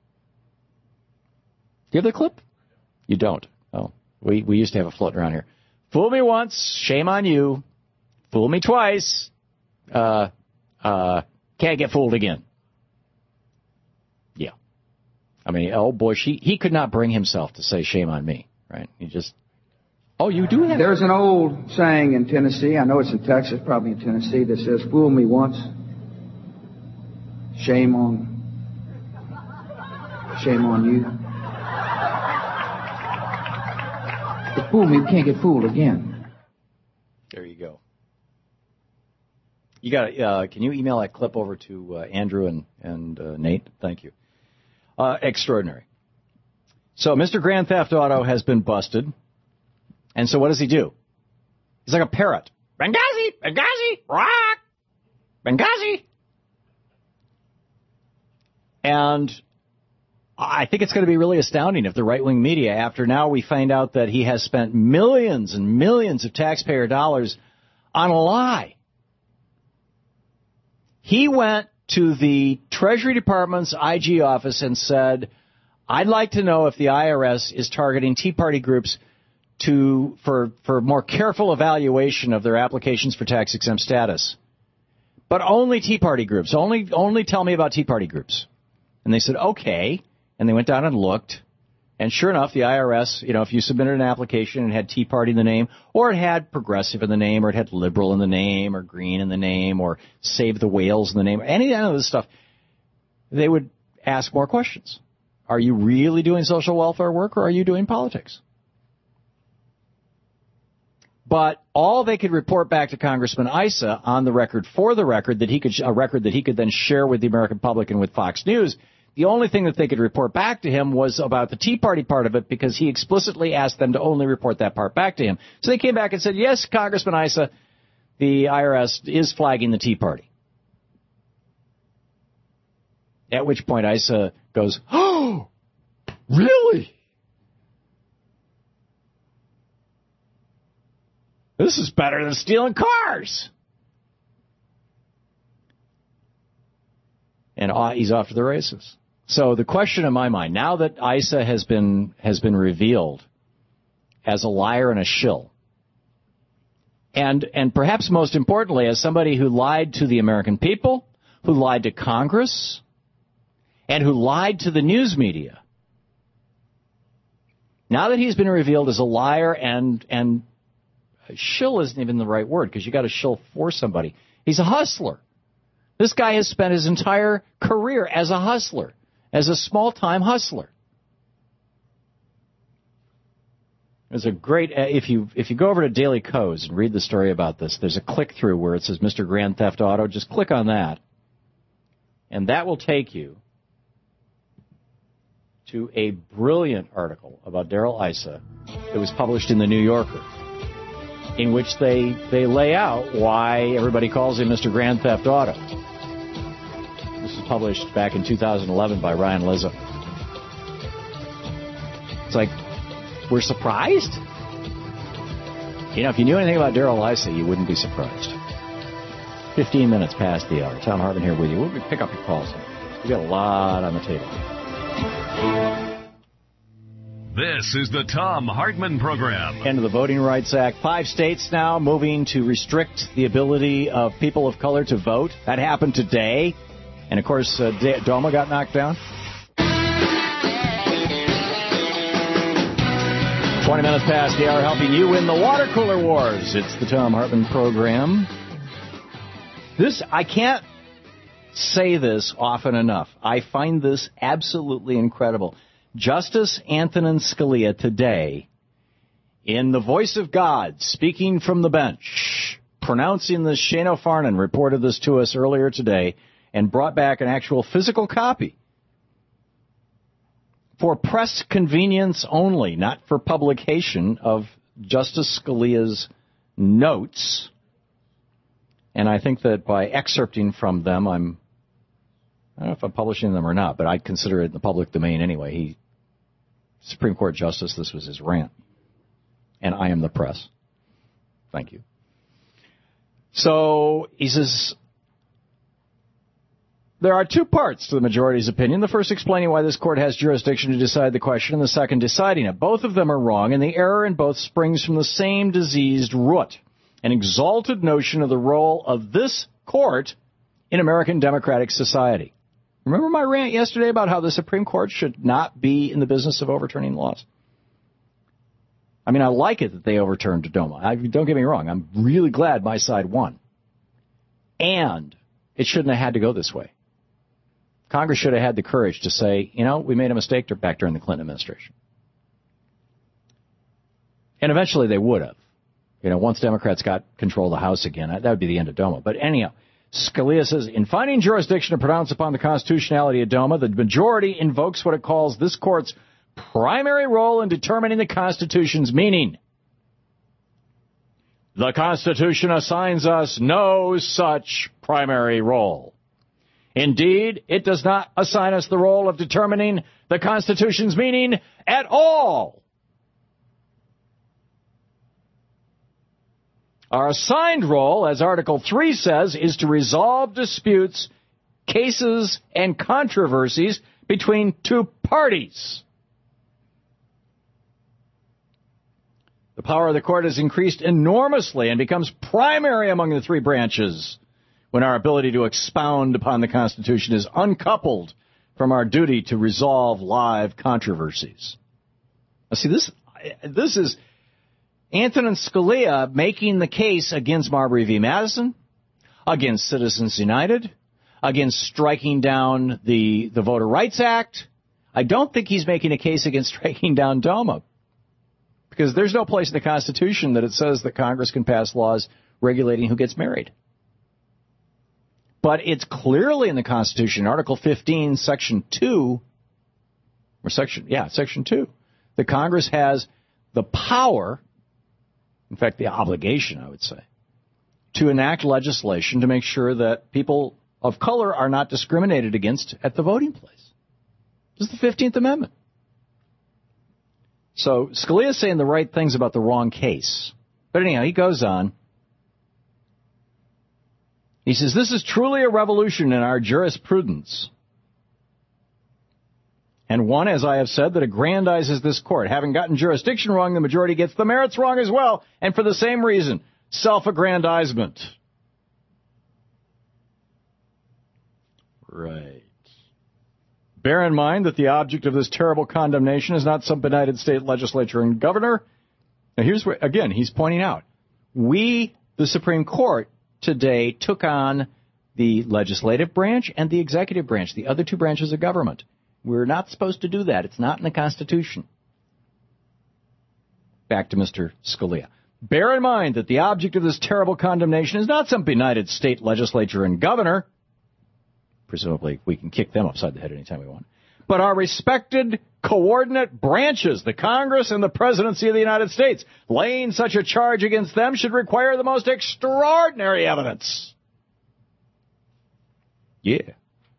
Do you have the clip? You don't. Oh, we used to have it floating around here. Fool me once, shame on you. Fool me twice, can't get fooled again. Yeah. Bush, he could not bring himself to say shame on me, right? He just... Oh, you do have... There's an old saying in Tennessee, I know it's in Texas, probably in Tennessee, that says, fool me once, shame on you. But fool me, you can't get fooled again. There you go. You got. Can you email that clip over to Andrew and Nate? Thank you. Extraordinary. So Mr. Grand Theft Auto has been busted, and so what does he do? He's like a parrot. Benghazi, Benghazi, rock, Benghazi. And I think it's going to be really astounding if the right-wing media, after now we find out that he has spent millions and millions of taxpayer dollars on a lie. He went to the Treasury Department's IG office and said, I'd like to know if the IRS is targeting Tea Party groups for more careful evaluation of their applications for tax-exempt status. But only Tea Party groups. Only tell me about Tea Party groups. And they said, okay. And they went down and looked. And sure enough, the IRS, if you submitted an application and it had Tea Party in the name, or it had Progressive in the name, or it had Liberal in the name, or Green in the name, or Save the Whales in the name, any of this stuff, they would ask more questions. Are you really doing social welfare work, or are you doing politics? But all they could report back to Congressman Issa on the record, for the record, a record that he could then share with the American public and with Fox News, the only thing that they could report back to him was about the Tea Party part of it, because he explicitly asked them to only report that part back to him. So they came back and said, yes, Congressman Issa, the IRS is flagging the Tea Party. At which point Issa goes, oh, really? This is better than stealing cars. And he's off to the races. So the question in my mind, now that Issa has been revealed as a liar and a shill, and perhaps most importantly, as somebody who lied to the American people, who lied to Congress, and who lied to the news media, now that he's been revealed as a liar and shill isn't even the right word, because you got to shill for somebody. He's a hustler. This guy has spent his entire career as a hustler, as a small-time hustler. There's a great, if you go over to Daily Kos and read the story about this, there's a click-through where it says Mr. Grand Theft Auto. Just click on that, and that will take you to a brilliant article about Darrell Issa that was published in The New Yorker, in which they lay out why everybody calls him Mr. Grand Theft Auto. This was published back in 2011 by Ryan Lizzo. It's like, we're surprised? If you knew anything about Darrell Issa, you wouldn't be surprised. 15 minutes past the hour. Tom Hartman here with you. We'll pick up your calls. We've got a lot on the table. This is the Tom Hartman Program. End of the Voting Rights Act. 5 states now moving to restrict the ability of people of color to vote. That happened today. And, of course, DOMA got knocked down. 20 minutes past the hour, helping you win the water cooler wars. It's the Tom Hartman Program. I can't say this often enough. I find this absolutely incredible. Justice Antonin Scalia today, in the voice of God, speaking from the bench, pronouncing this. Shane O'Farnon reported this to us earlier today and brought back an actual physical copy for press convenience only, not for publication, of Justice Scalia's notes. And I think that by excerpting from them, I don't know if I'm publishing them or not, but I'd consider it in the public domain anyway. Supreme Court Justice, this was his rant. And I am the press. Thank you. So he says, there are 2 parts to the majority's opinion. The first explaining why this court has jurisdiction to decide the question, and the second deciding it. Both of them are wrong, and the error in both springs from the same diseased root, an exalted notion of the role of this court in American democratic society. Remember my rant yesterday about how the Supreme Court should not be in the business of overturning laws? I mean, I like it that they overturned DOMA. Don't get me wrong. I'm really glad my side won. And it shouldn't have had to go this way. Congress should have had the courage to say, we made a mistake back during the Clinton administration. And eventually they would have. Once Democrats got control of the House again, that would be the end of DOMA. But anyhow, Scalia says, in finding jurisdiction to pronounce upon the constitutionality of DOMA, the majority invokes what it calls this court's primary role in determining the Constitution's meaning. The Constitution assigns us no such primary role. Indeed, it does not assign us the role of determining the Constitution's meaning at all. Our assigned role, as Article 3 says, is to resolve disputes, cases, and controversies between two parties. The power of the court has increased enormously and becomes primary among the three branches when our ability to expound upon the Constitution is uncoupled from our duty to resolve live controversies. Now, see, this is Antonin Scalia making the case against Marbury v. Madison, against Citizens United, against striking down the Voter Rights Act. I don't think he's making a case against striking down DOMA, because there's no place in the Constitution that it says that Congress can pass laws regulating who gets married. But it's clearly in the Constitution, Article 15, Section 2, Section 2, that Congress has the power, in fact, the obligation, I would say, to enact legislation to make sure that people of color are not discriminated against at the voting place. This is the 15th Amendment. So Scalia is saying the right things about the wrong case. But anyhow, he goes on. He says, this is truly a revolution in our jurisprudence. And one, as I have said, that aggrandizes this court. Having gotten jurisdiction wrong, the majority gets the merits wrong as well, and for the same reason, self-aggrandizement. Right. Bear in mind that the object of this terrible condemnation is not some benighted state legislature and governor. Now here's where, again, he's pointing out, we, the Supreme Court, today took on the legislative branch and the executive branch, the other two branches of government. We're not supposed to do that. It's not in the Constitution. Back to Mr. Scalia. Bear in mind that the object of this terrible condemnation is not some benighted state legislature and governor. Presumably, we can kick them upside the head anytime we want. But our respected coordinate branches, the Congress and the Presidency of the United States. Laying such a charge against them should require the most extraordinary evidence. Yeah.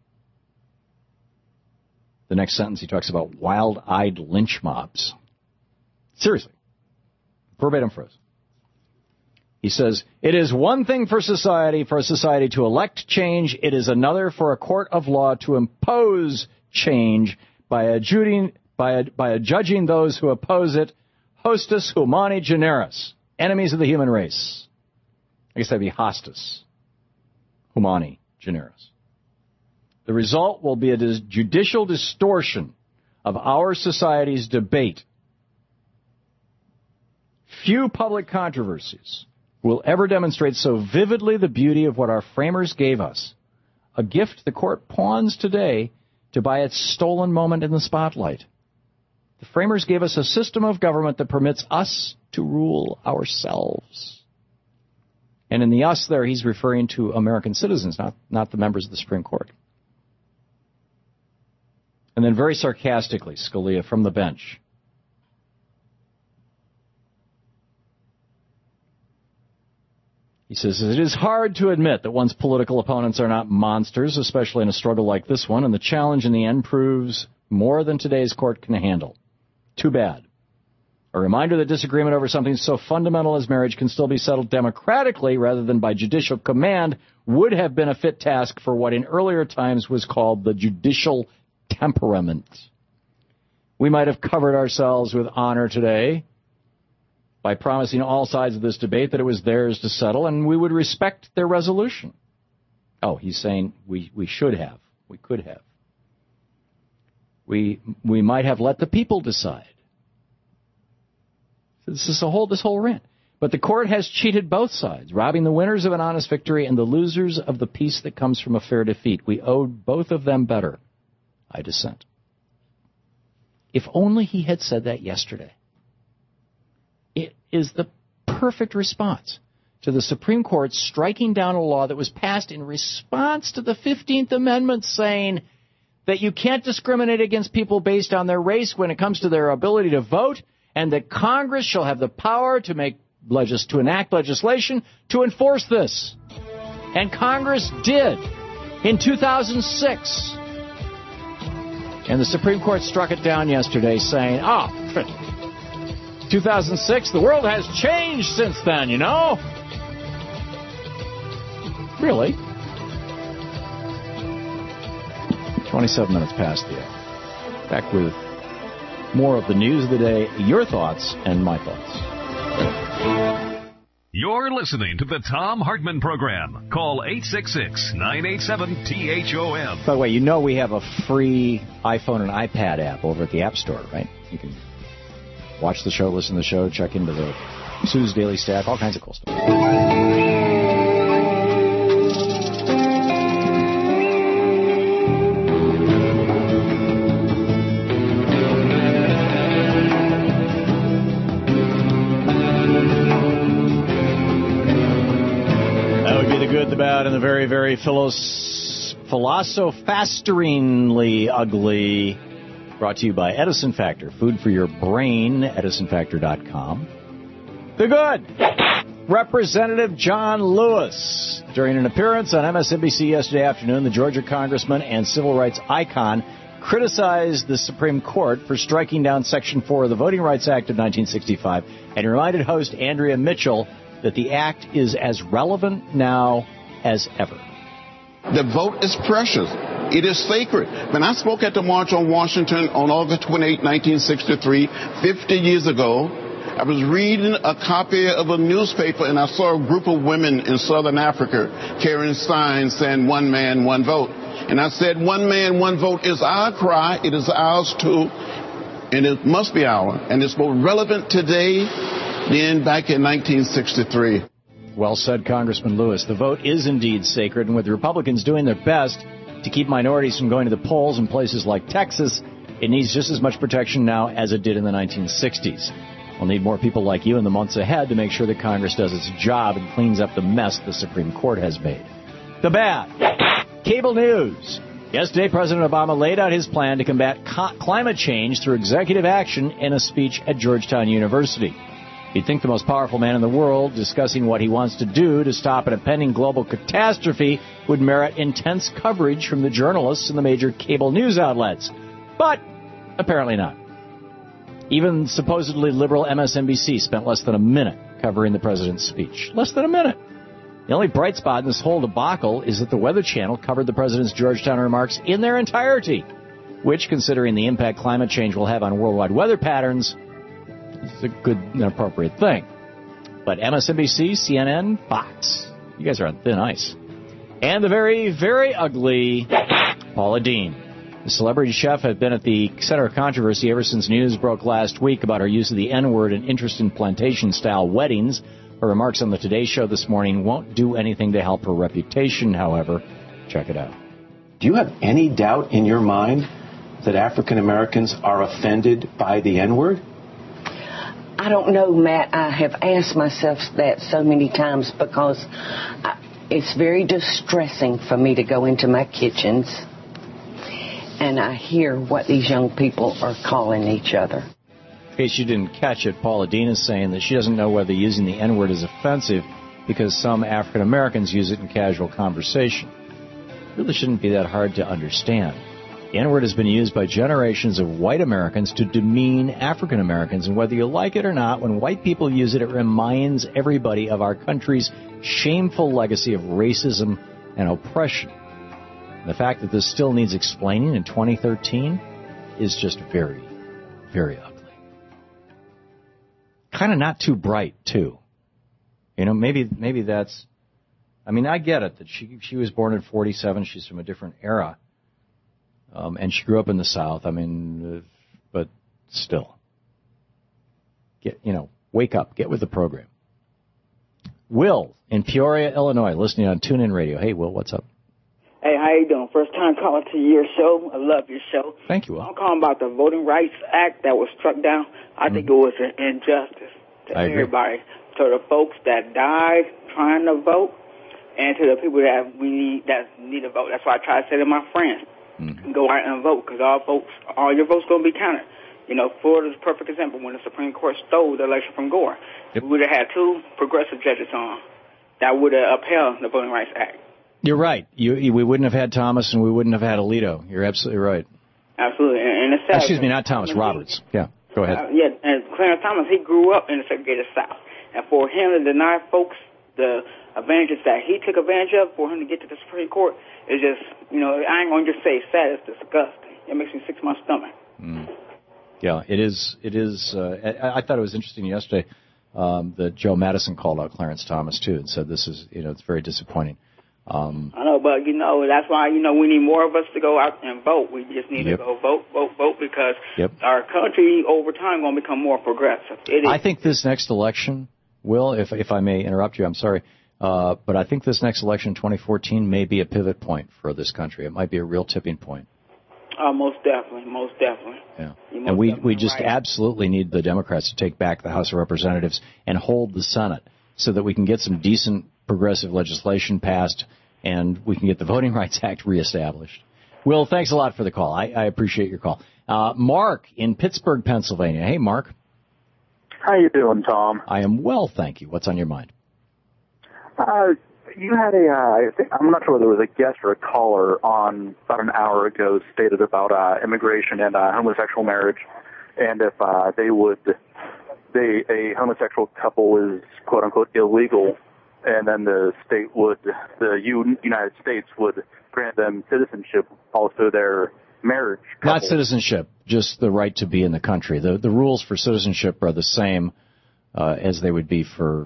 The next sentence, he talks about wild-eyed lynch mobs. Seriously. Verbatim phrase. He says, it is one thing for a society to elect change. It is another for a court of law to impose change by adjudging those who oppose it, hostis humani generis, enemies of the human race. I guess that'd be hostis humani generis. The result will be a judicial distortion of our society's debate. Few public controversies will ever demonstrate so vividly the beauty of what our framers gave us, a gift the court pawns today to buy its stolen moment in the spotlight. The framers gave us a system of government that permits us to rule ourselves. And in the us there, he's referring to American citizens, not the members of the Supreme Court. And then very sarcastically, Scalia from the bench. He says, it is hard to admit that one's political opponents are not monsters, especially in a struggle like this one, and the challenge in the end proves more than today's court can handle. Too bad. A reminder that disagreement over something so fundamental as marriage can still be settled democratically rather than by judicial command would have been a fit task for what in earlier times was called the judicial temperament. We might have covered ourselves with honor today by promising all sides of this debate that it was theirs to settle, and we would respect their resolution. Oh, he's saying we should have. We could have. We might have let the people decide. This whole rant. But the court has cheated both sides, robbing the winners of an honest victory and the losers of the peace that comes from a fair defeat. We owed both of them better. I dissent. If only he had said that yesterday. It is the perfect response to the Supreme Court striking down a law that was passed in response to the 15th Amendment saying that you can't discriminate against people based on their race when it comes to their ability to vote, and that Congress shall have the power to enact legislation to enforce this. And Congress did in 2006. And the Supreme Court struck it down yesterday saying, 2006, the world has changed since then, you know? Really? 27 minutes past the hour. Back with more of the news of the day, your thoughts and my thoughts. You're listening to the Thom Hartmann Program. Call 866-987-THOM. By the way, you know we have a free iPhone and iPad app over at the App Store, right? You can watch the show, listen to the show, check into the Sue's Daily Stack, all kinds of cool stuff. The bad, and the very, very philosophasteringly ugly. Brought to you by Edison Factor. Food for your brain, edisonfactor.com. The good. Representative John Lewis. During an appearance on MSNBC yesterday afternoon, the Georgia congressman and civil rights icon criticized the Supreme Court for striking down Section 4 of the Voting Rights Act of 1965 and reminded host Andrea Mitchell that the act is as relevant now as ever. The vote is precious. It is sacred. When I spoke at the March on Washington on August 28, 1963, 50 years ago, I was reading a copy of a newspaper and I saw a group of women in southern Africa carrying signs saying, "One man, one vote." And I said, "One man, one vote is our cry. It is ours too. And it must be ours. And it's more relevant today than back in 1963. Well said, Congressman Lewis. The vote is indeed sacred, and with Republicans doing their best to keep minorities from going to the polls in places like Texas, it needs just as much protection now as it did in the 1960s. We'll need more people like you in the months ahead to make sure that Congress does its job and cleans up the mess the Supreme Court has made. The bad. Cable news. Yesterday, President Obama laid out his plan to combat climate change through executive action in a speech at Georgetown University. You'd think the most powerful man in the world discussing what he wants to do to stop an impending global catastrophe would merit intense coverage from the journalists and the major cable news outlets. But apparently not. Even supposedly liberal MSNBC spent less than a minute covering the president's speech. Less than a minute. The only bright spot in this whole debacle is that the Weather Channel covered the president's Georgetown remarks in their entirety, which, considering the impact climate change will have on worldwide weather patterns, it's a good and appropriate thing. But MSNBC, CNN, Fox, you guys are on thin ice. And the very, very ugly Paula Deen. The celebrity chef had been at the center of controversy ever since news broke last week about her use of the N-word and interest in plantation-style weddings. Her remarks on the Today Show this morning won't do anything to help her reputation, however. Check it out. Do you have any doubt in your mind that African Americans are offended by the N-word? I don't know, Matt. I have asked myself that so many times because it's very distressing for me to go into my kitchens and I hear what these young people are calling each other. In case you didn't catch it, Paula Deen is saying that she doesn't know whether using the N-word is offensive because some African Americans use it in casual conversation. It really shouldn't be that hard to understand. The N-word has been used by generations of white Americans to demean African Americans, and whether you like it or not, when white people use it, it reminds everybody of our country's shameful legacy of racism and oppression. And the fact that this still needs explaining in 2013 is just very, very ugly. Kind of not too bright, too. You know, maybe that's... I mean, I get it that she was born in 47. She's from a different era. And she grew up in the South. I mean, but still. Wake up. Get with the program. Will in Peoria, Illinois, listening on TuneIn Radio. Hey, Will, what's up? Hey, how you doing? First time calling to your show. I love your show. Thank you, Will. I'm calling about the Voting Rights Act that was struck down. I think it was an injustice to everybody. to the folks that died trying to vote, and to the people that need to vote. That's why I try to say to my friends, go out and vote, because all your votes going to be counted. You know, Florida's a perfect example. When the Supreme Court stole the election from Gore, we would have had 2 progressive judges on that would have upheld the Voting Rights Act. You're right. We wouldn't have had Thomas, and we wouldn't have had Alito. You're absolutely right. Absolutely. And it's sad. Excuse me, not Thomas, Roberts. Yeah, go ahead. And Clarence Thomas, he grew up in the segregated South. And for him to deny folks the advantages that he took advantage of, for him to get to the Supreme Court, is just, I ain't going to just say sad, it's disgusting. It makes me sick to my stomach. Yeah, it is. I thought it was interesting yesterday that Joe Madison called out Clarence Thomas, too, and said this is, it's very disappointing. I know, but, that's why, we need more of us to go out and vote. We just need to go vote, because our country over time going to become more progressive. I think this next election, Will, if I may interrupt you, I'm sorry, but I think this next election, 2014, may be a pivot point for this country. It might be a real tipping point. Most definitely. Yeah. And we just absolutely need the Democrats to take back the House of Representatives and hold the Senate so that we can get some decent progressive legislation passed and we can get the Voting Rights Act reestablished. Will, thanks a lot for the call. I appreciate your call. Mark in Pittsburgh, Pennsylvania. Hey, Mark. How you doing, Tom? I am well, thank you. What's on your mind? You had I'm not sure whether it was a guest or a caller on about an hour ago stated about immigration and homosexual marriage, and if a homosexual couple is quote unquote illegal, and then the United States would grant them citizenship, also their marriage. Couple. Not citizenship, just the right to be in the country. The rules for citizenship are the same as they would be for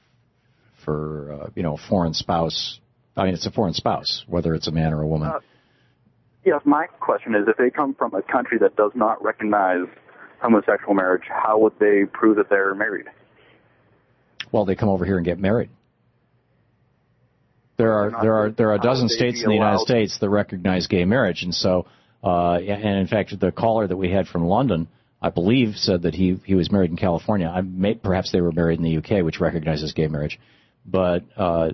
a foreign spouse. I mean, it's a foreign spouse, whether it's a man or a woman. Yes, my question is, if they come from a country that does not recognize homosexual marriage, how would they prove that they're married? Well, they come over here and get married. There are a dozen states in the United States that recognize gay marriage, and so, and in fact, the caller that we had from London, I believe, said that he was married in California. Perhaps they were married in the UK, which recognizes gay marriage. But I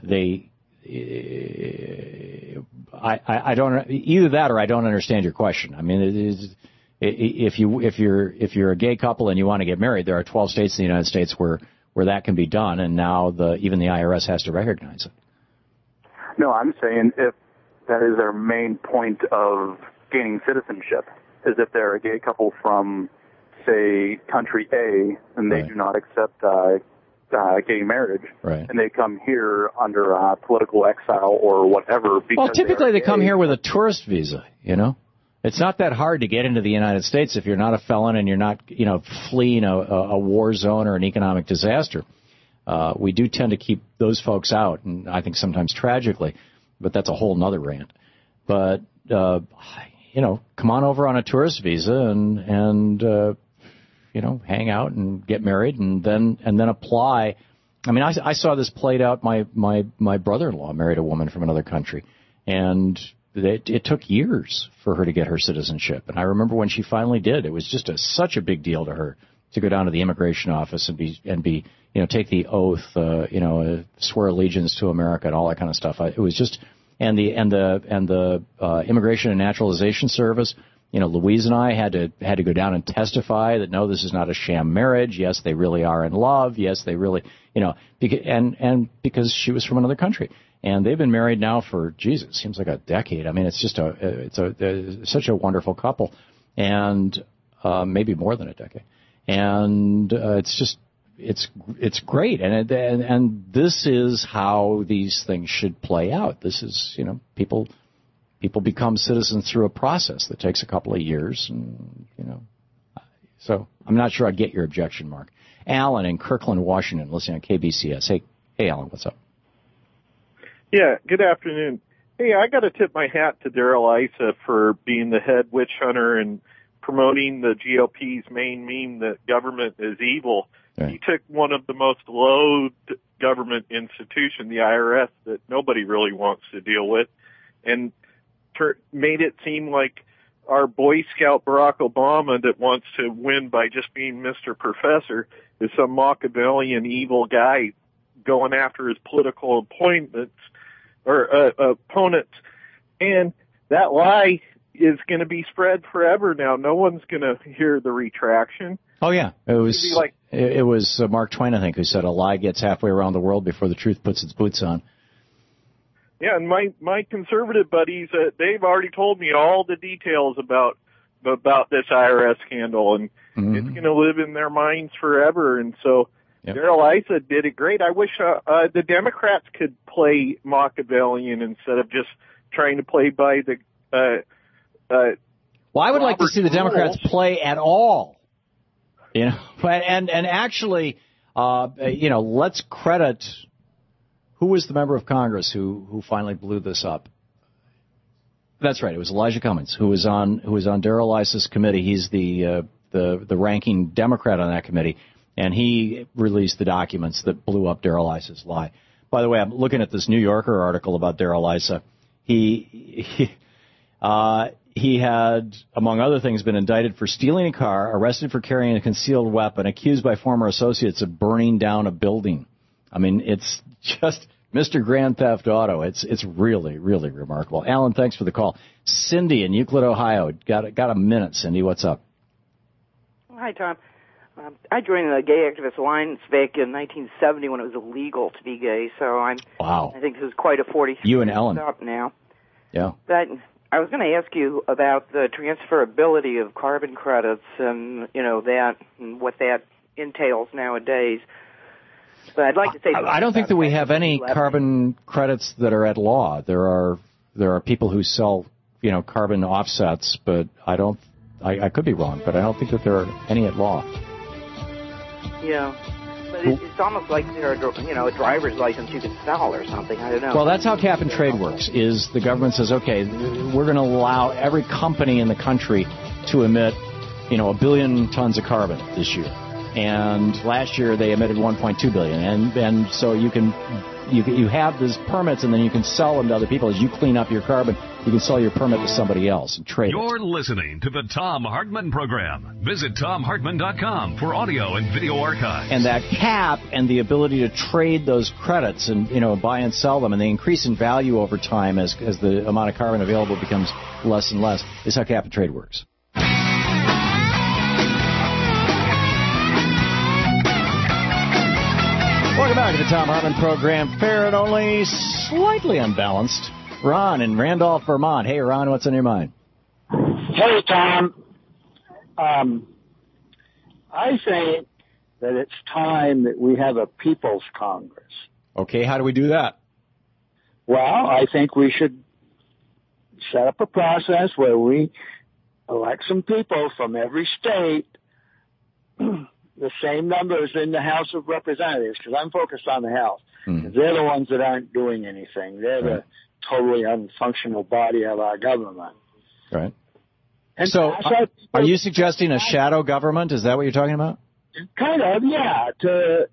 don't either that or I don't understand your question. I mean, if you're a gay couple and you want to get married, there are 12 states in the United States where that can be done, and now even the IRS has to recognize it. No, I'm saying if that is their main point of gaining citizenship, is if they're a gay couple from, say, country A, and they do not accept gay marriage, and they come here under political exile or whatever. Well, typically they come here with a tourist visa, It's not that hard to get into the United States if you're not a felon and you're not, fleeing a war zone or an economic disaster. We do tend to keep those folks out, and I think sometimes tragically, but that's a whole nother rant. But, come on over on a tourist visa and hang out and get married and then apply. I mean, I saw this played out. My brother-in-law married a woman from another country, and it took years for her to get her citizenship. And I remember when she finally did, it was just such a big deal to her to go down to the immigration office and be take the oath, swear allegiance to America and all that kind of stuff. It was just, and the Immigration and Naturalization Service. Louise and I had to go down and testify that no, this is not a sham marriage. Yes, they really are in love. Yes, they really, because she was from another country, and they've been married now for seems like a decade. I mean, it's just such a wonderful couple, and maybe more than a decade, and it's great, and this is how these things should play out. This is people become citizens through a process that takes a couple of years, and so I'm not sure I get your objection, Mark. Alan in Kirkland, Washington, listening on KBCS. Hey, Alan, what's up? Yeah, good afternoon. Hey, I got to tip my hat to Darrell Issa for being the head witch hunter and promoting the GOP's main meme that government is evil. Right. He took one of the most loathed government institution, the IRS, that nobody really wants to deal with, and made it seem like our Boy Scout Barack Obama that wants to win by just being Mr. Professor is some Machiavellian evil guy going after his political appointments or opponents. And that lie is going to be spread forever now. No one's going to hear the retraction. Oh, yeah. It was Mark Twain, I think, who said a lie gets halfway around the world before the truth puts its boots on. Yeah, and my conservative buddies, they've already told me all the details about this IRS scandal, and it's going to live in their minds forever. And so Darrell Issa did it great. I wish the Democrats could play Machiavellian instead of just trying to play by the well, I would like to see the Democrats play at all. You know, and actually, let's credit who was the member of Congress who finally blew this up. That's right. It was Elijah Cummings who was on Darrell Issa's committee. He's the ranking Democrat on that committee, and he released the documents that blew up Darrell Issa's lie. By the way, I'm looking at this New Yorker article about Darrell Issa. He had, among other things, been indicted for stealing a car, arrested for carrying a concealed weapon, accused by former associates of burning down a building. I mean, it's just Mr. Grand Theft Auto. It's really, really remarkable. Alan, thanks for the call. Cindy in Euclid, Ohio. Got a minute, Cindy. What's up? Hi, Tom. I joined the Gay Activist Alliance back in 1970 when it was illegal to be gay, so I think this is quite a 43 You and Ellen. Up now. Yeah. But I was going to ask you about the transferability of carbon credits and, that and what that entails nowadays. But I'd like to say I don't think that we have any carbon credits that are at law. There are people who sell, carbon offsets, but I could be wrong, but I don't think that there are any at law. Yeah. But it's almost like there are, a driver's license you can sell or something. I don't know. Well, that's how cap and trade works, is the government says, okay, we're going to allow every company in the country to emit, 1 billion tons of carbon this year. And last year they emitted 1.2 billion. And so you have these permits, and then you can sell them to other people. As you clean up your carbon, you can sell your permit to somebody else and trade You're listening to the Thom Hartmann Program. Visit ThomHartmann.com for audio and video archives. And that cap and the ability to trade those credits and, buy and sell them, and they increase in value over time as the amount of carbon available becomes less and less, is how cap and trade works. Welcome back to the Thom Hartmann Program. Fair and only slightly unbalanced. Ron in Randolph, Vermont. Hey, Ron, what's on your mind? Hey, Tom. I think that it's time that we have a People's Congress. Okay, how do we do that? Well, I think we should set up a process where we elect some people from every state, the same numbers in the House of Representatives, because I'm focused on the House. They're the ones that aren't doing anything. They're the totally unfunctional body of our government. Right. And so, are you suggesting a shadow government? Is that what you're talking about? Kind of, yeah. To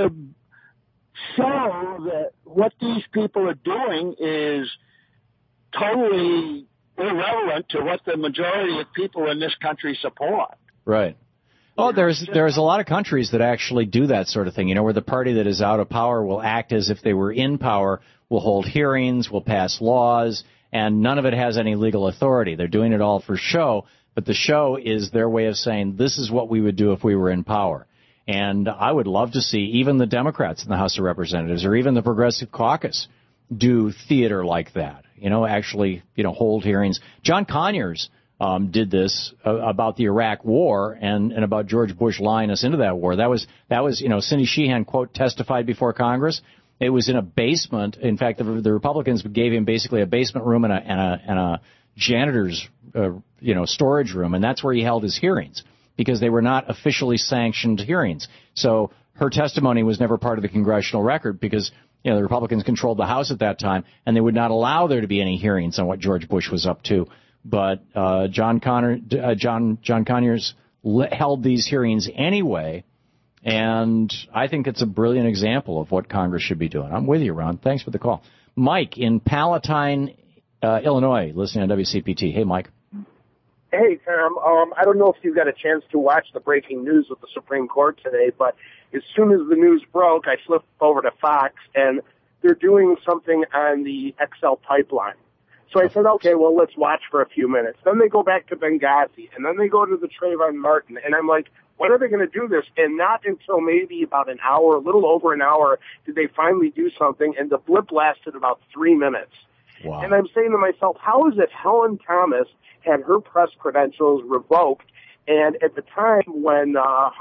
show that what these people are doing is totally irrelevant to what the majority of people in this country support. Right. Oh, there's a lot of countries that actually do that sort of thing, where the party that is out of power will act as if they were in power, will hold hearings, will pass laws, and none of it has any legal authority. They're doing it all for show, but the show is their way of saying this is what we would do if we were in power. And I would love to see even the Democrats in the House of Representatives or even the Progressive Caucus do theater like that, actually, hold hearings. John Conyers did this about the Iraq War and about George Bush lying us into that war. That was Cindy Sheehan, quote, testified before Congress. It was in a basement. In fact, the Republicans gave him basically a basement room and a janitor's storage room, and that's where he held his hearings because they were not officially sanctioned hearings. So her testimony was never part of the congressional record because the Republicans controlled the House at that time, and they would not allow there to be any hearings on what George Bush was up to. But John Conyers held these hearings anyway, and I think it's a brilliant example of what Congress should be doing. I'm with you, Ron. Thanks for the call. Mike in Palatine, Illinois, listening on WCPT. Hey, Mike. Hey, Tom. I don't know if you got a chance to watch the breaking news with the Supreme Court today, but as soon as the news broke, I flipped over to Fox, and they're doing something on the XL pipeline. So I said, okay, well, let's watch for a few minutes. Then they go back to Benghazi, and then they go to the Trayvon Martin, and I'm like, when are they going to do this? And not until maybe about an hour, a little over an hour, did they finally do something, and the blip lasted about 3 minutes. Wow. And I'm saying to myself, how is it Helen Thomas had her press credentials revoked, and at the time when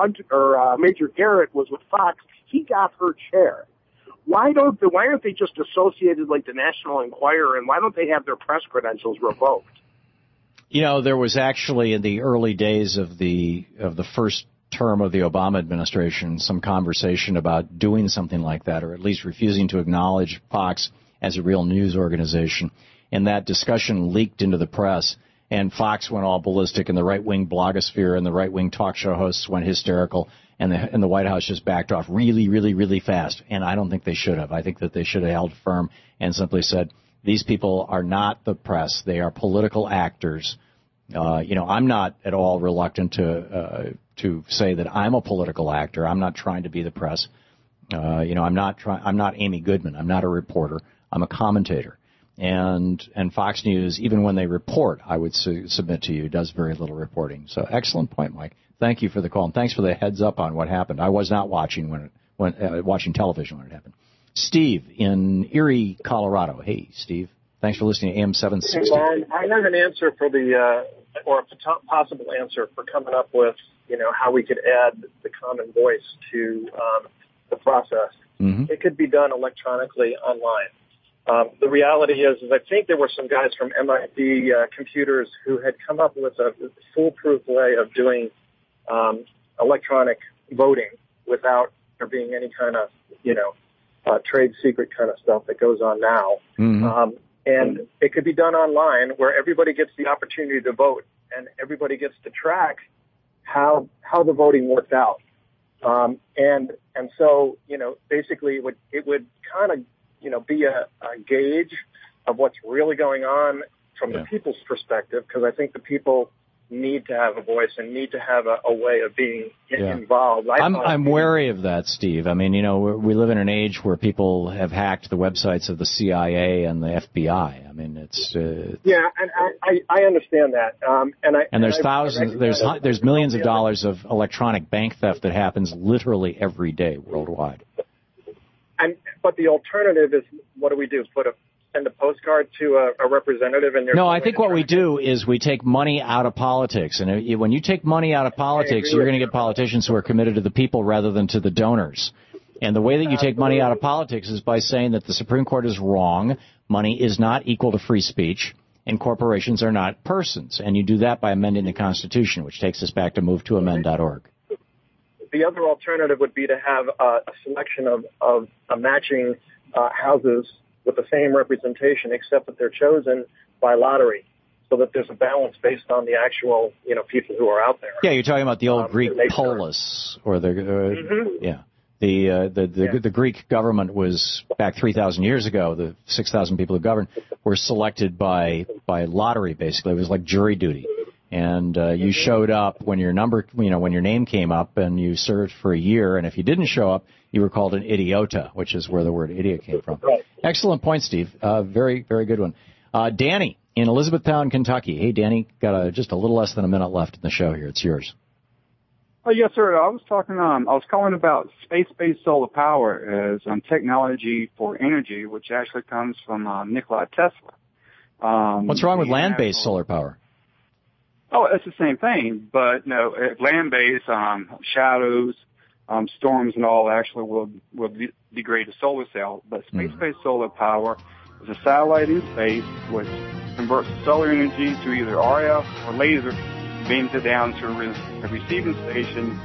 Major Garrett was with Fox, he got her chair? Why aren't they just associated like the National Enquirer, and why don't they have their press credentials revoked? You know, there was actually in the early days of the first term of the Obama administration some conversation about doing something like that, or at least refusing to acknowledge Fox as a real news organization. And that discussion leaked into the press, and Fox went all ballistic, and the right-wing blogosphere and the right-wing talk show hosts went hysterical, and the White House just backed off really, really, really fast. And I don't think they should have. I think that they should have held firm and simply said, these people are not the press. They are political actors. I'm not at all reluctant to say that I'm a political actor. I'm not trying to be the press. I'm not Amy Goodman. I'm not a reporter. I'm a commentator. And Fox News, even when they report, I would submit to you, does very little reporting. So excellent point, Mike. Thank you for the call, and thanks for the heads up on what happened. I was not watching watching television when it happened. Steve in Erie, Colorado. Hey, Steve. Thanks for listening to AM 760. Hey, I have an answer for or a possible answer for coming up with, how we could add the common voice to the process. Mm-hmm. It could be done electronically online. The reality is I think there were some guys from MIT Computers who had come up with a foolproof way of doing electronic voting without there being any kind of, trade secret kind of stuff that goes on now. Mm-hmm. And it could be done online where everybody gets the opportunity to vote and everybody gets to track how the voting worked out. And so, basically it would kind of, be a gauge of what's really going on from the people's perspective, because I think the people need to have a voice and need to have a way of being involved. I'm wary of that, Steve. I mean, we live in an age where people have hacked the websites of the CIA and the FBI. I mean, it's and I understand that. And there's thousands, there's millions of dollars of electronic bank theft that happens literally every day worldwide. But the alternative is, what do we do? Send a postcard to a representative? No, I think what we do is we take money out of politics. And when you take money out of politics, you're going to get politicians who are committed to the people rather than to the donors. And the way that you take money out of politics is by saying that the Supreme Court is wrong, money is not equal to free speech, and corporations are not persons. And you do that by amending the Constitution, which takes us back to movetoamend.org. The other alternative would be to have a selection of matching houses with the same representation, except that they're chosen by lottery, so that there's a balance based on the actual, people who are out there. Yeah, you're talking about the old Greek polis, or the Greek government was back 3,000 years ago. The 6,000 people who governed were selected by lottery. Basically, it was like jury duty. And you showed up when your when your name came up, and you served for a year. And if you didn't show up, you were called an idiota, which is where the word idiot came from. Right. Excellent point, Steve. Very, very good one. Danny in Elizabethtown, Kentucky. Hey, Danny, got just a little less than a minute left in the show here. It's yours. Oh, yes, sir. I was calling about space-based solar power as technology for energy, which actually comes from Nikola Tesla. What's wrong with land-based solar power? Oh, it's the same thing, but no, land-based shadows, storms, and all actually will degrade the solar cell. But space-based solar power is a satellite in space which converts solar energy to either RF or laser, beams it down to a receiving station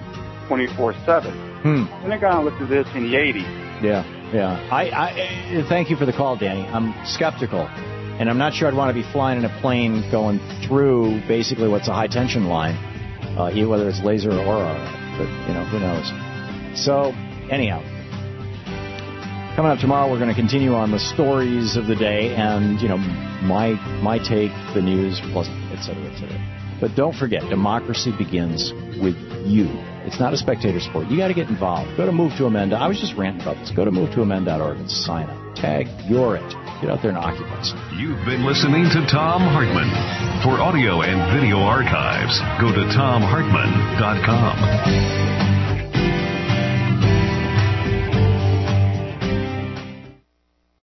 24/7. Pentagon looked at this in the 80s. Yeah. I thank you for the call, Danny. I'm skeptical. And I'm not sure I'd want to be flying in a plane going through basically what's a high-tension line, whether it's laser or RF. But, who knows. So, anyhow, coming up tomorrow, we're going to continue on the stories of the day and, my take, the news, plus, et cetera, et cetera. But don't forget, democracy begins with you. It's not a spectator sport. You got to get involved. Go to Move to Amend. I was just ranting about this. Go to movetoamend.org and sign up. Tag You're It. Get out there and occupy some. You've been listening to Thom Hartmann. For audio and video archives, go to thomhartmann.com.